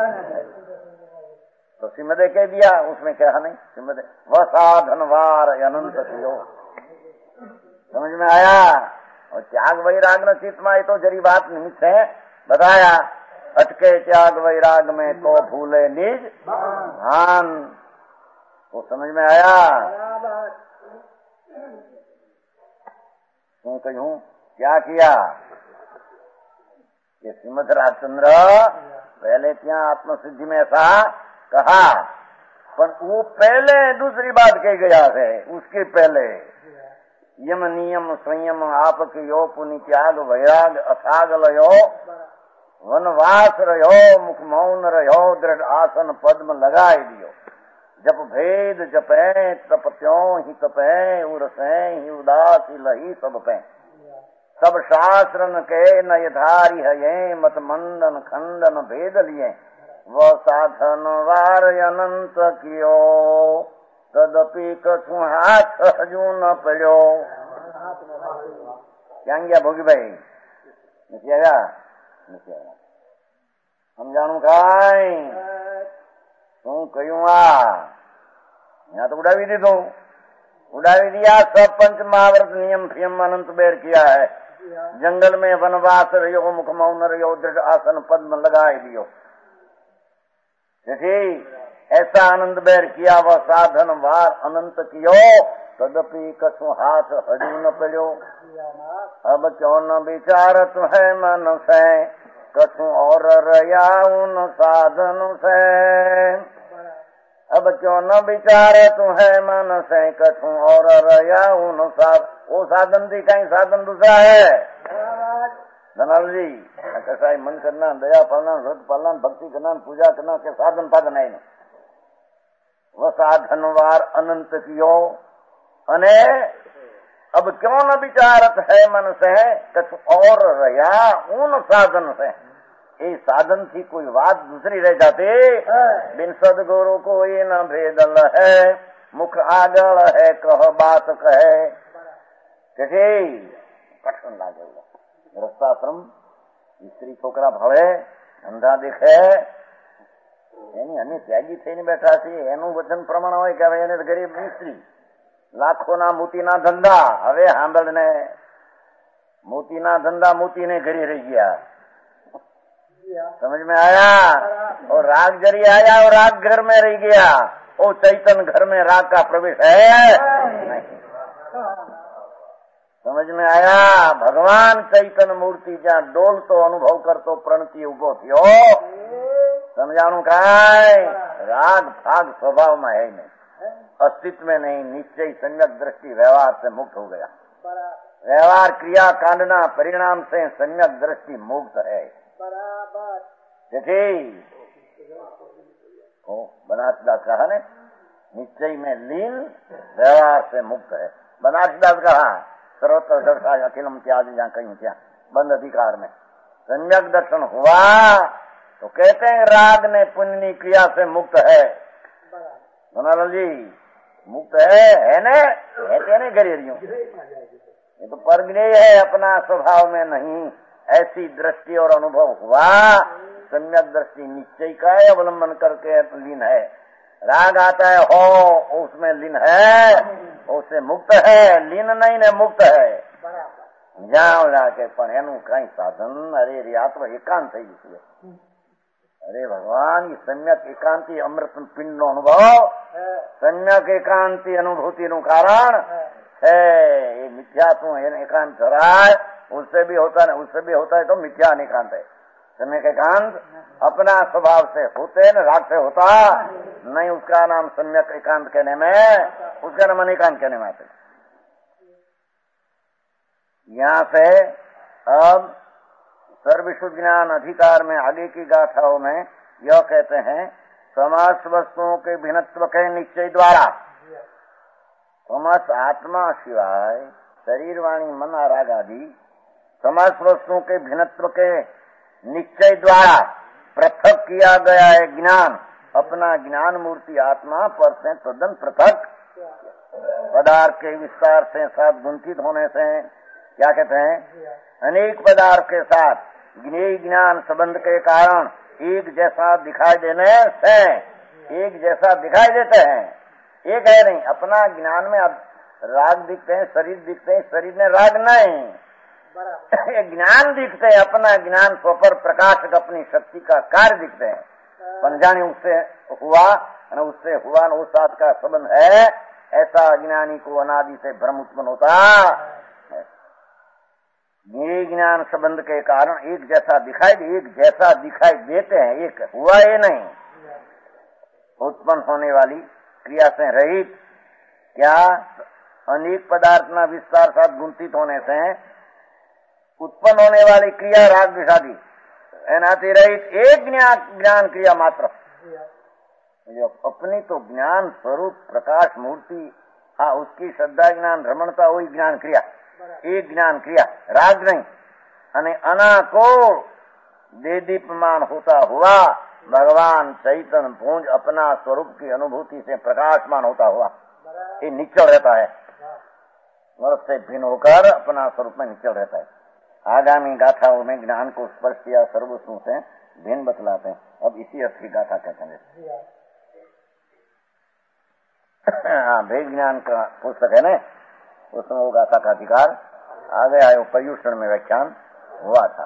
तो सिमदे कह दिया, उसमें क्या नहीं सिमदे वह साधन वार अनंत थियो। समझ में आया? और त्याग वैराग न चित्त में तो जरी बात निमित्त है बताया। अटके त्याग वैराग में तो भूले निज भान। वो समझ में आया? क्यों कहूं क्या किया ये श्रीमद राजचंद्र पहले क्या आत्मसिद्धि में ऐसा कहा, पर वो पहले दूसरी बात कह गया है। उसके पहले यम नियम संयम आपके यो पुनि त्याग वैराग अथाग लयो वनवास रहो मुख मौन रहो दृढ़ आसन पद्म लगाए दियो। जप भेद जपे तप त्यों ही तपे उरसे ही उदासी लही सब पे। सब शास्त्रन के नयधारी है मत मंडन खंडन भेद लिए। वह साधन वार अनंत कियो तदपि कछु हाथ हजू न पड़ो। क्या गया भोगी भाई निकलेगा निकलेगा સમજાણું કાઈ શું કહ્યું? આ यहाँ तो उड़ावी दीधो उड़ावी दिया। सब पंच महाव्रत नियम फियम अनंत बेर किया है। जंगल में वनवास रहो मुख मौन रहो दृढ़ आसन पद्म लगाए दियो। देखिए ऐसा आनंद बेर किया। वह साधन वार अनंत कियो तदपि कछु हाथ हजू न पड़ो। अब क्यों न विचारत है मन से कछु और रया उन साधन से। अब क्यों न विचारे तुम्हे मन से कछु और रया उन साधन। वो साधन थी कहीं साधन दूसरा है। धनाल जी कैसा मन करना दया पालना व्रत पालना भक्ति करना पूजा करना के साधन पाधन है। वह साधन वार अनंत कियो अने अब क्यों न विचारत है मन से कछु और रया उन साधन से। ये साधन थी कोई बात दूसरी रह जाते। बिन सदगुरु को ये न भेदल है मुख आगल है कह बात कहे। कठिन लागे ग्रस्ताश्रम स्त्री छोकरा भवे धंधा देखे એની અને ત્યાગી થઈને બેઠા છે એનું વચન પ્રમાણ હોય કે હવે એને ગરીબ મિસ્ત્રી લાખોના મોતીના ધંધા હવે સાંભળને મોતીના ધંધા મોતીને ઘરે રહી ગયા। समझ में आया? और राग जरी आया और राग घर में रह गया। वो चैतन घर में राग का प्रवेश है नहीं। समझ में आया? भगवान चैतन मूर्ति जहाँ डोल तो अनुभव कर तो प्रणति उभो थियो। समझाणु काय? राग भाग स्वभाव में है नहीं, अस्तित्व में नहीं। निश्चय सम्यक दृष्टि व्यवहार से मुक्त हो गया। व्यवहार क्रिया कांडना परिणाम से सम्यक दृष्टि मुक्त है। देखिए बनारसदास कहा ने निश्चय में लीन व्यवहार से मुक्त है। बनारसदास कहा सर्वत्र दर्शा अखिलम त्याग जहाँ कहीं क्या बंद अधिकार में सम्यक दर्शन हुआ तो कहते हैं राग ने पुण्य क्रिया से मुक्त है। बनालाल जी मुक्त है है ने कहते ने गरीरियों ये तो परग्नेय है अपना स्वभाव में नहीं। ऐसी दृष्टि और अनुभव हुआ सम्यक दृष्टि निश्चय का है अवलंबन करके लीन है। राग आता है हो उसमें लीन है, उससे मुक्त है, लीन नहीं है मुक्त है। जाओ जाके पण एनु कई साधन अरे रे आ तो एकांत थई गई। अरे भगवान ये सम्यक एकांती अमृत पिंड नो अनुभव सम्यक एकांती अनुभूति नु कारण है। ये मिथ्या तू एकांत कराए उससे भी होता है, उससे भी होता है तो मिथ्या एकांत है। सम्यक एकांत अपना स्वभाव से होते न राग से होता नहीं, उसका नाम सम्यक एकांत कहने में, उसका नाम अनेकांत कहने में आते। यहाँ से अब सर्वशुद्ध ज्ञान अधिकार में आगे की गाथाओं में यह कहते हैं समस्त वस्तुओं के भिन्नत्व के निश्चय द्वारा, समस्त आत्मा सिवाय शरीर वाणी मन राग आदि समस्त वस्तुओं के भिन्नत्व के निश्चय द्वारा पृथक किया गया है ज्ञान। अपना ज्ञान मूर्ति आत्मा पर से तद्दन पृथक पदार्थ के विस्तार से साथ गुंथित होने से क्या कहते हैं अनेक पदार्थ के साथ ज्ञेय ज्ञान संबंध के कारण एक जैसा दिखाई देने से एक जैसा दिखाई देते हैं। एक है नहीं, अपना ज्ञान में अब राग दिखते हैं, शरीर दिखते हैं, शरीर में राग नहीं, ज्ञान दिखते हैं, अपना ज्ञान स्वपर प्रकाशक अपनी शक्ति का कार्य दिखते हैं। पंजानी उससे हुआ न उससे हुआ न उस साथ का संबंध है, ऐसा अज्ञानी को अनादि से भ्रम उत्पन्न होता है। ये ज्ञान संबंध के कारण एक जैसा दिखाई दे, एक जैसा दिखाई देते हैं, एक हुआ ये नहीं। उत्पन्न होने वाली क्रिया से रहित क्या अनेक पदार्थ न विस्तार साथ गुंथित होने से उत्पन्न होने वाली क्रिया राग विषादी एनाति रहित एक ज्ञान क्रिया मात्र, जो अपनी तो ज्ञान स्वरूप प्रकाश मूर्ति हाँ उसकी श्रद्धा ज्ञान रमणता वही ज्ञान क्रिया, एक ज्ञान क्रिया राग नहीं। अने अनाको दे दीपमान होता हुआ भगवान चैतन्य पुंज अपना स्वरूप की अनुभूति से प्रकाशमान होता हुआ ये निश्चल रहता है, वर्ष से भिन्न होकर अपना स्वरूप में निश्चल रहता है। आगामी गाथाओं में ज्ञान को स्पर्श किया सर्वस्वों से भिन्न बतलाते हैं। अब इसी अर्थ की गाथा कहते हैं। हाँ, भेद ज्ञान का पुस्तक है ना, उसमें वो गाथा का अधिकार आगे आयो पर्यूषण में व्याख्यान हुआ था।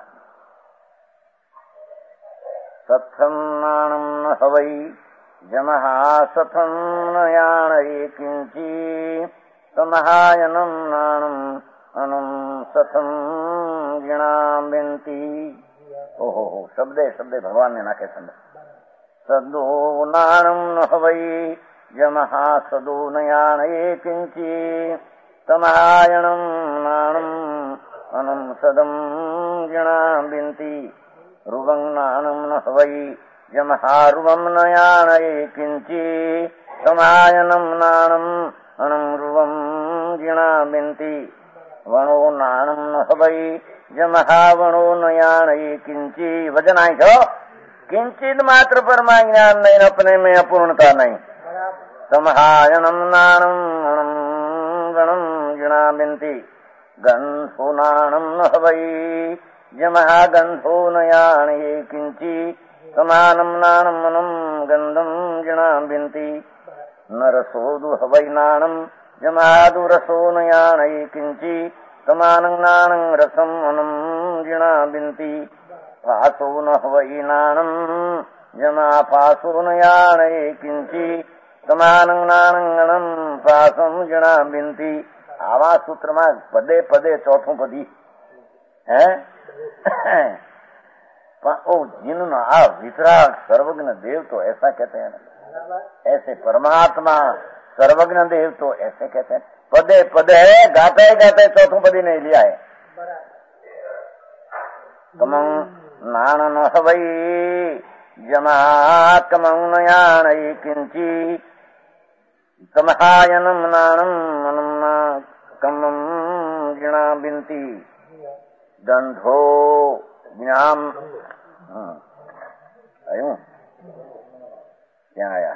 सत्थम नाणम हवै जमहा सथम नयाणये किंची समहायनम नाणम अनम सथम गिणाबिंती। ओहो हो, शब्दे शब्दे भगवान ने नाखे समझ। सदो नाणम हवै जमहा सदो नयाणये किंची समहायनम नाणम अनम सदम गिणाबिंती। रुवं नाणम न हवै जमहारुवं नयाणये किंची समायनम नाणम अणम रुवं गिणाबिंती। वणो नाणम न हवै जमहावणो नयाणये किंची। वजन आई छो किंचित मात्र परमा ज्ञान नहीं, अपने में अपूर्णता नहीं। समहायनम नाणम अणम गणम गिणाबिंती। गंधो नाणम न हवै जमहा गंधो नयाणये किंची समानम नाणम अनम गंधम गिणाबिंती। नरसोदु हवै नाणम जमादु रसो नयाणये किंची समानं नाणं रसम अनम गिणाबिंती। फासो न हवै नाणम जमा फासो नयाणये किंची समानं नाणं अनम फासम गिणाबिंती। आवा सूत्र में पदे पदे चौथों पदी है। ओ जिन्होंने आ वितराग सर्वज्ञ देव तो ऐसा कहते हैं, ऐसे परमात्मा सर्वज्ञ देव तो ऐसे कहते हैं। पदे पदे गाते गाते चौथों पदी नहीं लिया है। कमं नाण न हवै जमा कमं नयाणये किंची समहायनम नाणम अनम कमं गिणाबिंती। गंधो ज्ञान आयु क्या आया।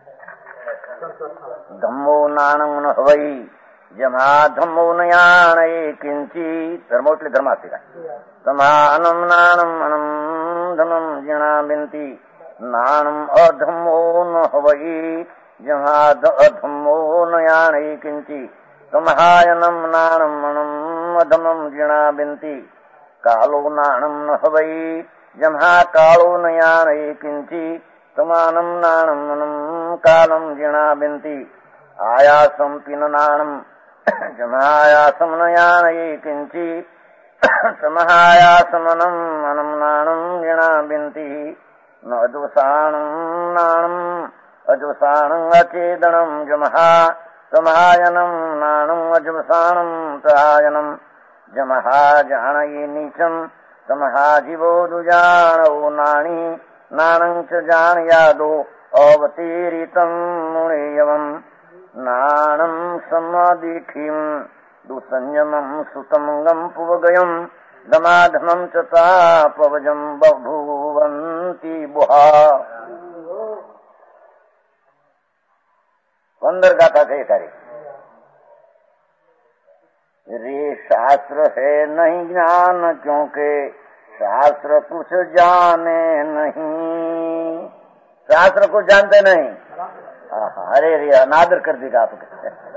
धम्मो नाणं न हवै जमा धम्मो नयाणये किंची धर्मोटले धर्मास्तिका समानम नाणम अनम धनम जिणा बिंती नाणम अधमो न हवई जहाद अधमो न याणी किंची तमहायनम नाणम मणम अधमम जिणा बिंती कालो नाणम न हवई जम्हा कालो न याणी किंची तमानम नाणम मनम कालम जिणा बिंती आयासम पिन नाणम जमायासम न याणी किंची समहायासमनम मनम नाणम जिणा बिंती न अदुसाणम नाणम अजुसाणं अचेदनं जमहा समहायनं नाणं अजुसाणं तायनं जमहा जानयि नीचं समहा जीवो दुजाणो नाणी नाणं च जानयादो अवतीरितं मुनियवं नाणं समादिठिं दुसंयमं सुतमंगं पुवगयं दमाधमं च तापवजं बभूवन्ति बुहा। अंदर गाथा थे करे रे शास्त्र है नहीं ज्ञान क्योंकि शास्त्र कुछ जाने नहीं। शास्त्र कुछ जानते नहीं। अरे रे अनादर कर देगा आपके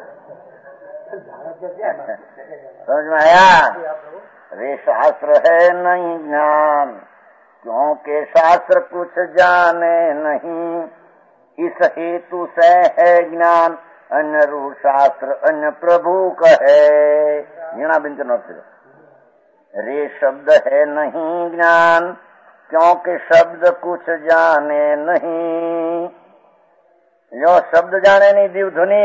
समझ में आया। रे शास्त्र है नहीं ज्ञान क्योंकि शास्त्र कुछ जाने नहीं। इस हेतु से है ज्ञान अन्य रूप शास्त्र अन्य प्रभु कहे। मीणा बिंद रे शब्द है नहीं ज्ञान क्योंकि शब्द कुछ जाने नहीं। यो शब्द जाने नहीं दिव धुनी।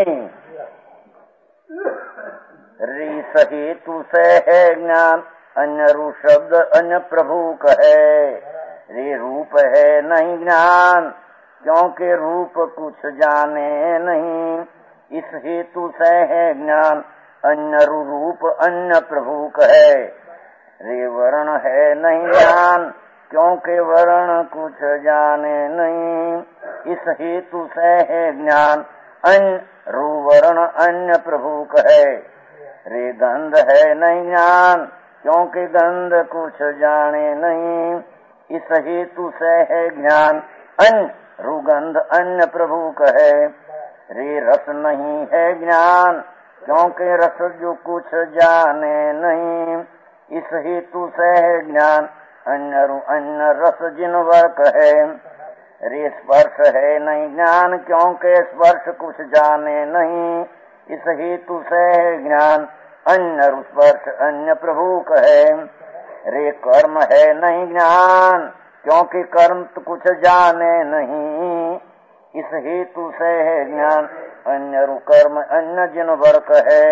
रे हेतु से है ज्ञान अन्य रूप शब्द अन्य प्रभु कहे। रे रूप है नहीं ज्ञान क्योंकि रूप कुछ जाने नहीं। इस हेतु से है ज्ञान अन्य रूप अन्य प्रभु कहे। रे वर्ण है नहीं ज्ञान क्योंकि वर्ण कुछ जाने नहीं। इस हेतु से है ज्ञान अन्य रूवर्ण अन्य प्रभु कहे। रे गंध है नहीं ज्ञान क्योंकि गंध कुछ जाने नहीं। इस हेतु से है ज्ञान अन्य रुगंध अन्य प्रभु कहे। रे रस नहीं है ज्ञान क्योंकि रस जो कुछ जाने नहीं। इस हेतु से है ज्ञान अन्य रु अन्य रस जिनवर कहे। रे स्पर्श है नहीं ज्ञान क्योंकि स्पर्श कुछ जाने नहीं। इस हेतु से है ज्ञान अन्य स्पर्श अन्य प्रभु कहे। रे कर्म है नहीं ज्ञान क्योंकि कर्म तो कुछ जाने नहीं। इस हेतु से है ज्ञान अन्य कर्म अन्य जिन वर्क है।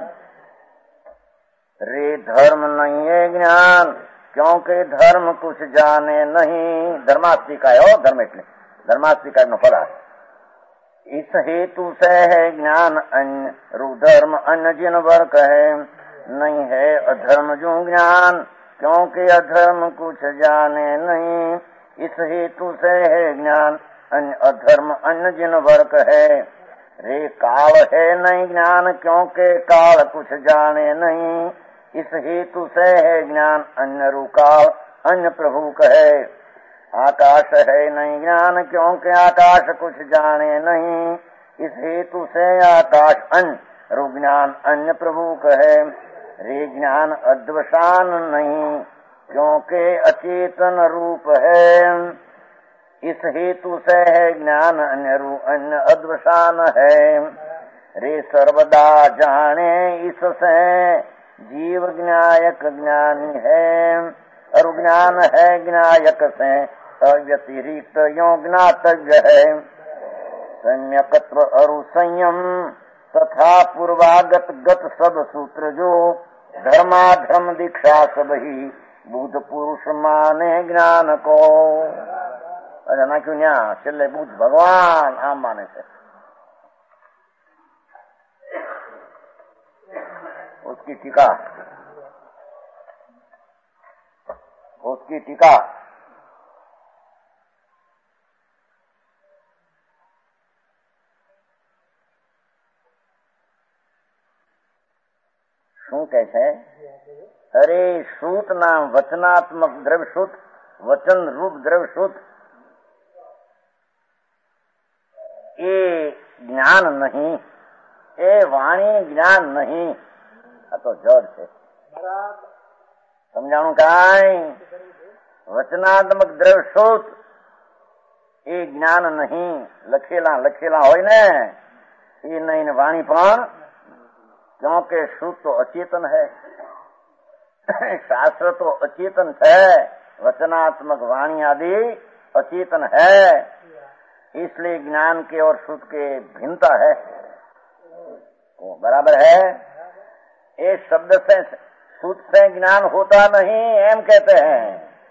रे धर्म नहीं है ज्ञान क्योंकि धर्म कुछ जाने नहीं। धर्मास्तिका है और धर्म इतने धर्मास्तिका न पड़ा। इस हेतु से है ज्ञान अन्य रुधर्म अन्य जिन वर्क है। नहीं है अधर्म जो ज्ञान क्योंकि अधर्म कुछ जाने नहीं। इस हेतु से है ज्ञान अन्य अधर्म अन्य जिन वर्क है। रे काल है नहीं ज्ञान क्योंकि काल कुछ जाने नहीं। इस हेतु से है ज्ञान अन्य रुकाल अन्य प्रभु कहे। आकाश है नहीं ज्ञान क्योंकि आकाश कुछ जाने नहीं। इस हेतु से आकाश अन्य रुज्ञान अन्य प्रभु कहे। रे ज्ञान अद्वसान नहीं क्योंकि अचेतन रूप है। इस हेतु से है ज्ञान अन्य रूप अन्य अद्वसान है। रे सर्वदा जाने इससे जीव ज्ञायक ज्ञानी है। अरुज्ञान है ज्ञायक से अव्यतिरिक्त यो ज्ञातव्य है। सम्यकत्व अरु संयम तथा पूर्वागत गत सब सूत्र जो धर्माधर्म दीक्षा सब ही बुद्ध पुरुष माने ज्ञान को। अरे ना क्यों न्या चले बुद्ध भगवान आम माने से उसकी टीका उसकी टीका શું કહે છે? અરે શ્રુત નામ વચનાત્મક દ્રવ્ય શ્રુત वचन रूप द्रव्य शुद्ध, ये ज्ञान नहीं, ये वाणी ज्ञान नहीं, तो जड़ છે. સમજાણું કાંઈ? વચનાત્મક દ્રવ્ય શુદ્ધ એ જ્ઞાન નહીં. લખેલા લખેલા હોય ને એ નહીં ને વાણી પણ, क्योंकि शुद्ध तो अचेतन है, शास्त्र तो अचेतन है, वचनात्मक वाणी आदि अचेतन है, इसलिए ज्ञान के और शुद्ध के भिन्नता है. तो बराबर है. ये शब्द से शुद्ध से ज्ञान होता नहीं एम कहते हैं.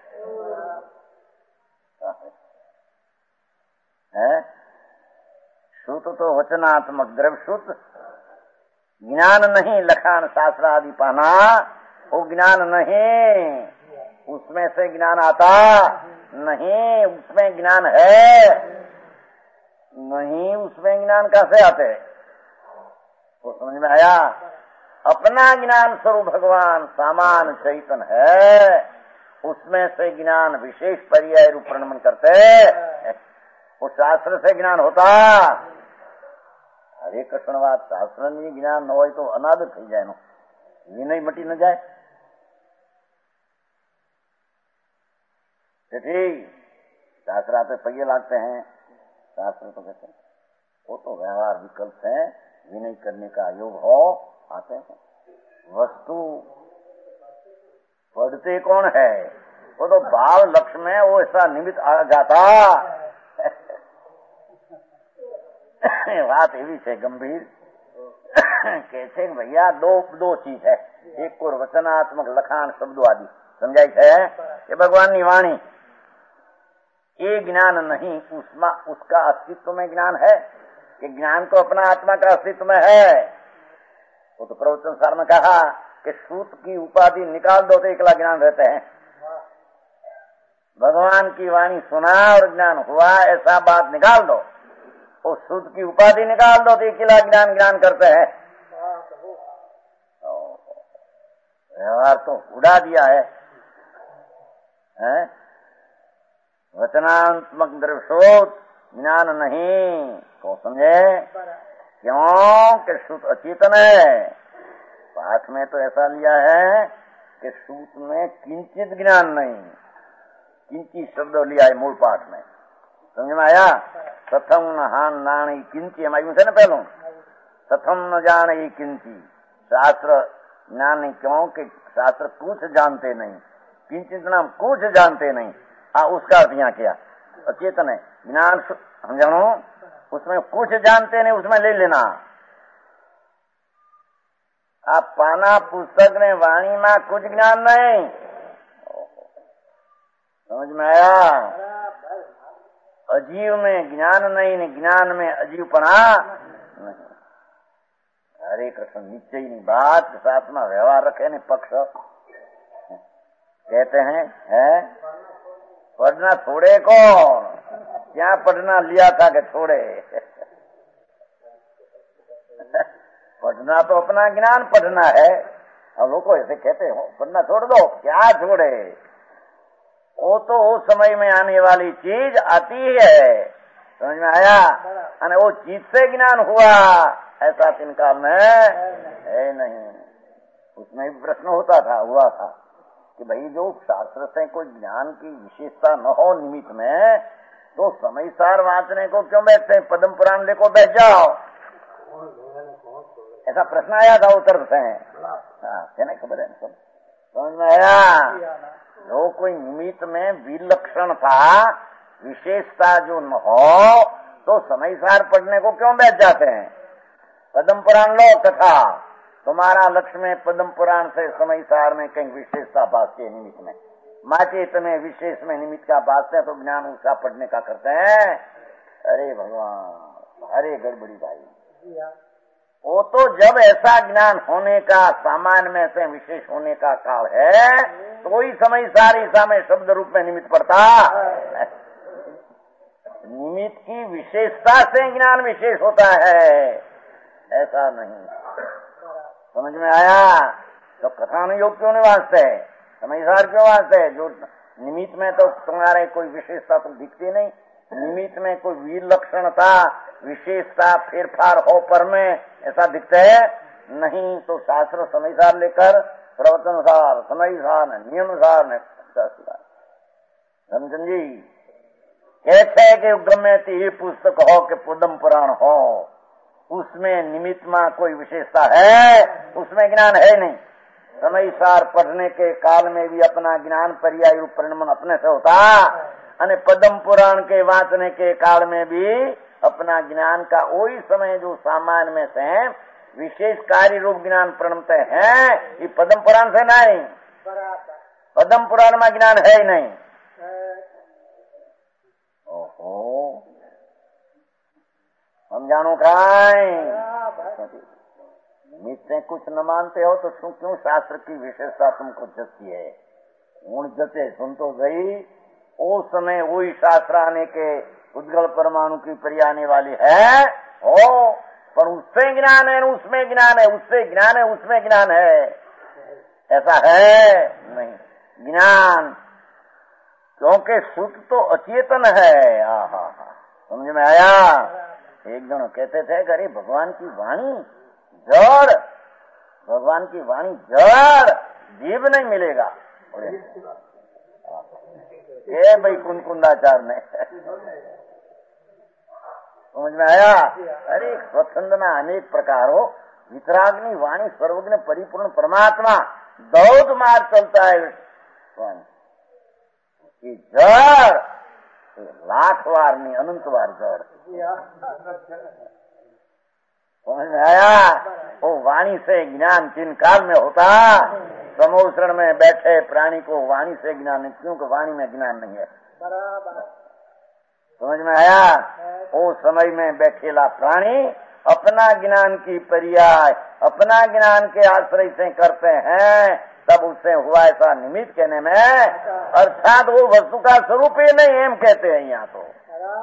है शुद्ध तो वचनात्मक द्रव्य शुद्ध, ज्ञान नहीं. लखान शास्त्र आदि पाना वो ज्ञान नहीं, उसमें से ज्ञान आता नहीं. उसमें ज्ञान है नहीं, उसमें ज्ञान कैसे आते? वो समझ में आया? अपना ज्ञान स्वरूप भगवान सामान चैतन है, उसमें से ज्ञान विशेष पर्याय रूप प्रणमन करते. वो शास्त्र से ज्ञान होता. हरे कृष्ण વાત શાસ્ત્રની જ્ઞાન ન હોય તો અનાદર થઈ જાય, એનો વિનય મટી ન જાય. ठीक, शास्त्र आते पहिए लागते हैं. शास्त्र तो कहते हैं वो तो व्यवहार विकल्प है, विनय करने का योग हो आते हैं. वस्तु पढ़ते कौन है? वो तो भाव लक्ष्य में वो ऐसा निमित्त आ जाता. વાત એવી છે ગંભીર કે છે ભૈયા દો દો ચીજ है. एक और वचनात्मक लखान शब्दों आदि समझाई है कि भगवान की वाणी ये ज्ञान नहीं, उसमा उसका अस्तित्व में ज्ञान है कि ज्ञान तो अपना आत्मा का अस्तित्व में है. वो तो प्रवचन सार में कहा कि सूत की उपाधि निकाल दो तो एकला ज्ञान रहते हैं. भगवान की वाणी सुना और ज्ञान हुआ ऐसा बात निकाल दो, और सूत की उपाधि निकाल दो तो अकेला ज्ञान ज्ञान करते हैं. व्यवहार तो उड़ा दिया है, है? वचनात्मक द्रव्योत ज्ञान नहीं तो समझे? क्यों कि सूत अचेतन है. पाठ में तो ऐसा लिया है कि सूत में किंचित ज्ञान नहीं, किंचित शब्द लिया है मूल पाठ में. समझ में आया? प्रथम न हान नाणी किंची हम आयु से न पहलू प्रथम न जान ही किंची. शास्त्र ज्ञान नहीं, क्यों कि शास्त्र कुछ जानते नहीं, किंचित नाम कुछ जानते नहीं. आ उसका अर्थ यहाँ किया अचेतन है. ज्ञान हम जानो उसमें कुछ जानते नहीं, उसमें ले लेना. आप पाना पुस्तक ने वाणी में कुछ ज्ञान नहीं. समझ में आया? अजीव में ज्ञान नहीं, ज्ञान में अजीवपना नहीं. हरे कृष्ण निश्चय नहीं बात के साथ में व्यवहार रखे ने पक्ष कहते हैं. है पढ़ना छोड़े कौन? क्या पढ़ना लिया था कि छोड़े? पढ़ना तो अपना ज्ञान पढ़ना है. अब लोग ऐसे कहते हो पढ़ना छोड़ दो, क्या छोड़े? वो तो उस समय में आने वाली चीज आती है. समझ में आया? अने वो चीज से ज्ञान हुआ ऐसा तीन काल में है नहीं. उसमें भी प्रश्न होता था, हुआ था कि भाई जो शास्त्र से कोई ज्ञान की विशेषता न हो निमित्त में, तो समय सार वांचने को क्यों बैठते हैं? पद्म पुराण लेको बैठ जाओ. ऐसा प्रश्न आया था उत्तर से. हाँ क्या खबर है सब? समझ में आया? जो कोई निमित्त में विलक्षण था, विशेषता जो न हो, तो समय सार पढ़ने को क्यों बैठ जाते हैं? पद्म पुराण लो कथा, तुम्हारा लक्ष्य में पद्म पुराण से समय सार में कहीं विशेषता बाजते है निमित्त में. माचेत में विशेष में निमित्त का बाजते हैं तो ज्ञान उसका पढ़ने का करते हैं. अरे भगवान, अरे गड़बड़ी भाई. वो तो जब ऐसा ज्ञान होने का सामान्य में से विशेष होने का काल है तो ही समय सारी समय शब्द रूप में निमित्त पड़ता. निमित्त की विशेषता से ज्ञान विशेष होता है, ऐसा नहीं. समझ में आया? तो कथान योग क्यों नहीं वांचते? समय सार क्यों वांचते? जो निमित्त में तो तुम्हारे कोई विशेषता तो दिखती नहीं, निमित्त में कोई विलक्षणता विशेषता फेरफार हो पर में ऐसा दिखता है नहीं। तो शास्त्र समयसार लेकर प्रवचनसार समयसार नियमसार समझन जी कहते है कि गम्य पुस्तक हो कि पुदम पुराण हो, उसमें निमित्त में कोई विशेषता है, उसमें ज्ञान है नहीं। समयसार पढ़ने के काल में भी अपना ज्ञान पर्याय रूप परिणमन अपने से होता, अने पदम पुराण के वाचने के काल में भी अपना ज्ञान का वही समय जो सामान्य में से विशेष कार्य रूप ज्ञान प्रणमते हैं, ये पदम पुराण से नहीं, पदम पुराण में ज्ञान है ही नहीं। ओहो हम जानो खाए निश्चय कुछ न मानते हो तो तुम क्यों शास्त्र की विशेषता तुमको जचती है? उन जचे सुन तो गई, उस समय वही शास्त्र आने के उद्गल परमाणु की परियाने वाली है हो, पर उससे ज्ञान है उसमें ज्ञान है, उससे ज्ञान है उसमें ज्ञान है, ऐसा है नहीं ज्ञान, क्योंकि सुख तो अचेतन है। आहा समझ में आया? एक जन कहते थे अरे भगवान की वाणी जड़, भगवान की वाणी जड़, जीव नहीं मिलेगा। ये भाई कुंकुंदाचार ने समझ में आया? अरे स्वच्छंदना अनेक प्रकार हो, वितराग्नि वाणी सर्वज्ञ परिपूर्ण परमात्मा दौद मार चलता है कि जड़ लाख बार नहीं अनंत बार जड़। समझ में आया? वो वाणी से ज्ञान किन काल में होता, समोषण में बैठे प्राणी को वाणी से ज्ञान नहीं, क्योंकि वाणी में ज्ञान नहीं है। समझ में आया? वो समय में बैठेला प्राणी अपना ज्ञान की पर्याय अपना ज्ञान के आश्रय से करते हैं, तब उससे हुआ ऐसा निमित्त कहने में, अर्थात वो वस्तु का स्वरूप ही नहीं एम कहते हैं यहाँ तो।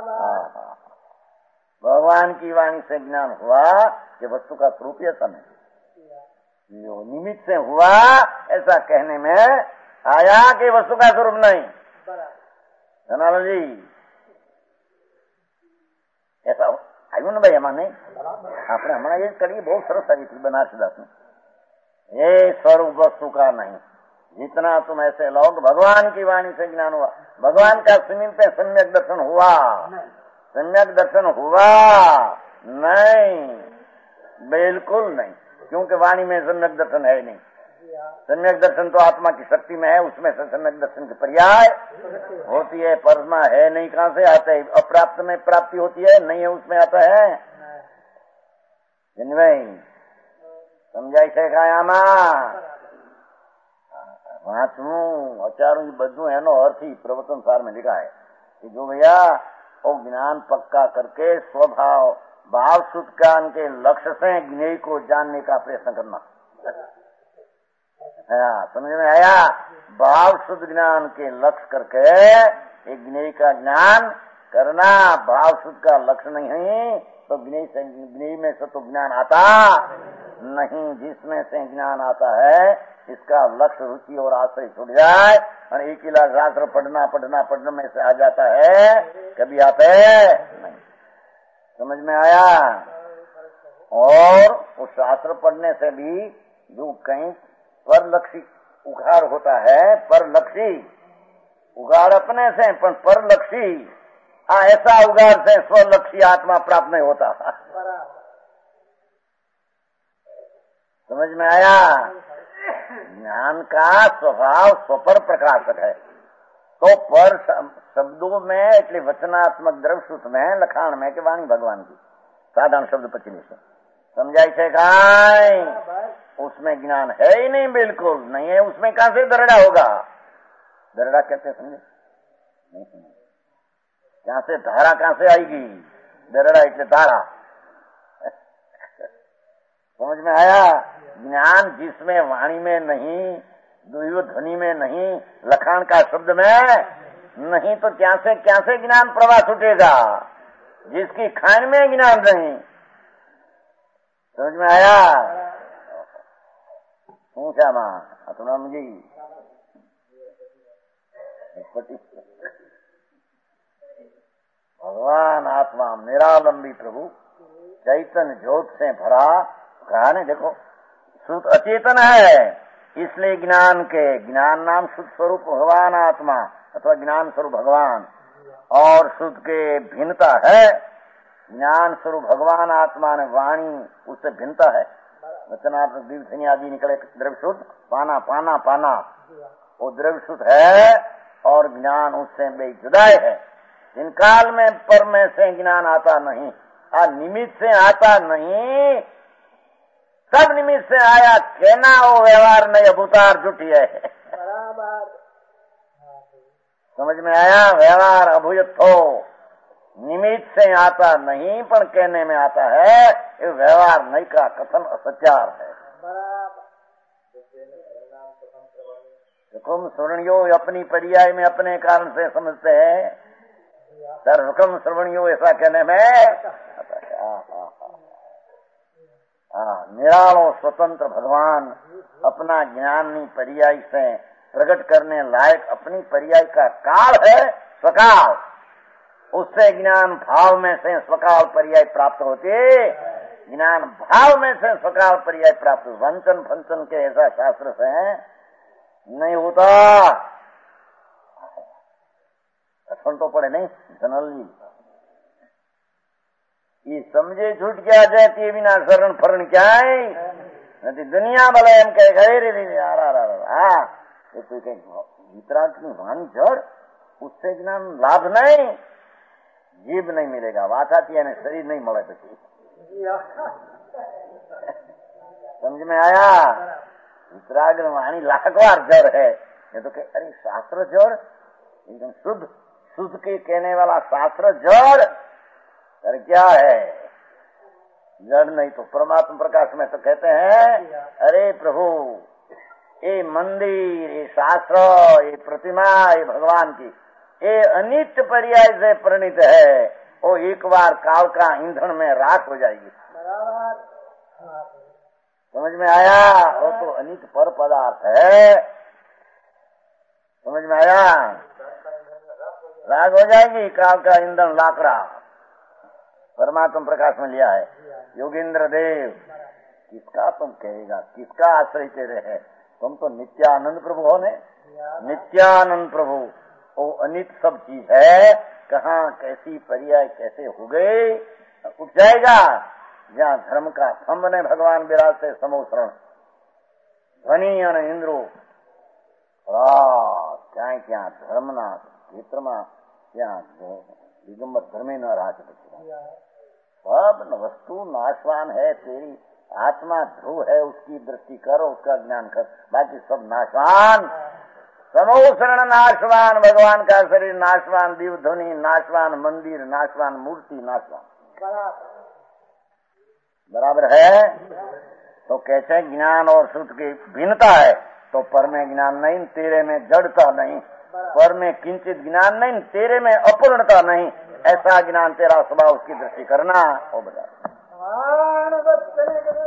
भगवान की वाणी से ज्ञान हुआ कि वस्तु का स्वरूप ऐसा नहीं, जो निमित्त से हुआ ऐसा कहने में आया कि वस्तु का स्वरूप नहीं। जनाल जी ऐसा आयु न भाई हमारे આપણે હમણાં એ કરી બહુ સરસ આવી थी बनारसीदास में, ये स्वरूप वस्तु का नहीं, जितना तुम ऐसे लोग भगवान की वाणी से ज्ञान हुआ, भगवान का सुनिल पे सम्यक दर्शन हुआ, सम्यक दर्शन हुआ नहीं, बिल्कुल नहीं, क्योंकि वाणी में सम्यक दर्शन है नहीं। सम्यक दर्शन तो आत्मा की शक्ति में है, उसमें से सम्यक दर्शन की पर्याय होती है, परमा है नहीं, कहां से आता है? अप्राप्त में प्राप्ति होती है, नहीं है उसमें आता है। समझाई છે આમાં વાંચવું અચારું બધું એનો અર્થ ही प्रवचन सार में लिखा है कि जो भैया वो ज्ञान पक्का करके स्वभाव भाव शुद्ध ज्ञान के लक्ष्य से ज्ञेय को जानने का प्रयत्न करना। हाँ समझ में आया? भाव शुद्ध ज्ञान के लक्ष्य करके एक ज्ञेय का ज्ञान करना, भाव शुद्ध का लक्ष्य नहीं है तो ज्ञेय से ज्ञेय में से तो ज्ञान आता नहीं, जिसमें से ज्ञान आता है इसका लक्ष्य रुचि और आश्रय छूट जाए और एक ही लाख शास्त्र पढ़ना पढ़ना पढ़ने में से आ जाता है, कभी आता है नहीं। समझ में आया? और उस शास्त्र पढ़ने से भी जो कहीं पर लक्ष्य उघाड़ होता है, पर लक्ष्य उघाड़ अपने से पर, पर लक्ष्य आ ऐसा उगाड़ से स्वलक्षी आत्मा प्राप्त नहीं होता। समझ में आया? ज्ञान का स्वभाव स्वपर प्रकाशक है, तो पर शब्दों में એટલે वचनात्मक द्रव्यसूत में लखाण में के वाणी भगवान की साधारण शब्द पचली से समझाई છે काय? उसमें ज्ञान है ही नहीं, बिल्कुल नहीं है, उसमें कहां से दरड़ा होगा? दरड़ा कहते समझे नहीं, कहां से धारा कहां से आएगी? दरड़ा એટલે धारा। समझ में आया? ज्ञान जिसमें वाणी में नहीं, दुयो ध्वनि में नहीं, लखाण का शब्द में नहीं, तो क्या से क्या से ज्ञान प्रवाह छूटेगा? जिसकी खान में ज्ञान नहीं। समझ में आया? શું છે આમાં? અતનામજી पटी। भगवान आत्मा निरालंबी प्रभु चैतन्य ज्योत से भरा कहा ने, देखो शुद्ध अचेतन है, इसलिए ज्ञान के ज्ञान नाम शुद्ध स्वरूप भगवान आत्मा अथवा ज्ञान स्वरूप भगवान, और शुद्ध के भिन्नता है। ज्ञान स्वरूप भगवान आत्मा ने वाणी उससे भिन्नता है। वचनात्मक दिव्य आदि निकले द्रव्य शुद्ध, पाना पाना पाना, वो द्रव्य शुद्ध है और ज्ञान उससे बेजुदाई है। इन काल में पर में से ज्ञान आता नहीं, आ निमित्त से आता नहीं, सब निमित्त से आया, कहना वो व्यवहार नहीं, अभूतार जुटी है। समझ में आया? व्यवहार अभूत हो, निमित्त से आता नहीं पर कहने में आता है, ये व्यवहार नहीं का कथन असत्यार है। हुक्म श्रवणियो अपनी पर्याय में अपने कारण से समझते हैं, सर हुक्म श्रवणियो ऐसा कहने में हाँ, निरालो स्वतंत्र भगवान अपना ज्ञानी पर्याय से प्रकट करने लायक अपनी पर्याय का काल है स्वकाल, उससे ज्ञान भाव में से स्वकाल पर्याय प्राप्त होते, ज्ञान भाव में से स्वकाल पर्याय प्राप्त, वंचन फंचन के ऐसा शास्त्र से नहीं होता। कथन तो पड़े नहीं जनरली, ये समझे छूट क्या जाती बिना शरण फरण क्या है, नहीं दुनिया भले एम कहे गए रे रे आ रहा रहा ये कोई कहीं वितराग की वाणी जड़, उससे ज्ञान लाभ नहीं, जीव नहीं मिलेगा, वाचाती है शरीर नहीं मिले પછી। समझ में आया? वितराग वाणी लाख बार जड़ है, ये तो कहे अरे शास्त्र जड़ एकदम शुद्ध, शुद्ध के कहने वाला शास्त्र जड़, अरे क्या है जड़ नहीं तो परमात्मा प्रकाश में तो कहते हैं अरे प्रभु ये मंदिर, ये शास्त्र, ये प्रतिमा, ये भगवान की ये अनित्य पर्याय से परिणित है, वो एक बार काल का ईंधन में राख हो जाएगी। समझ में आया? वो तो अनित्य पर पदार्थ है, समझ में आया? राख हो जाएगी, काल का ईंधन लाकड़ा परमात्मा प्रकाश में लिया है। योगेंद्र देव किसका तुम कहेगा, किसका आश्रय तेरे है, तुम तो नित्यानंद प्रभु हो ने, नित्यानंद प्रभु, वो अनित सब चीज है, कहाँ कैसी पर्याय कैसे हो गए, उठ जाएगा जहाँ धर्म का स्तंभ ने भगवान विराजते समोसरण ध्वनि और इंद्रो क्या क्या धर्मना क्षेत्रमा ત્યાં दिगंबर धर्मे न राज सब वस्तु नाशवान है, तेरी आत्मा ध्रुव है, उसकी दृष्टि करो, उसका ज्ञान कर, बाकी सब नाशवान, समोसरण नाशवान, भगवान का शरीर नाशवान, दिव्य ध्वनि नाशवान, मंदिर नाशवान, मूर्ति नाशवान, बराबर है। तो कैसे ज्ञान और शुद्ध की भिन्नता है, तो पर में ज्ञान नहीं, तेरे में जड़ता नहीं, पर में किंचित ज्ञान नहीं, तेरे में अपूर्णता नहीं, ऐसा ज्ञान तेरा स्वभाव उसकी दृष्टि करना, वो बता।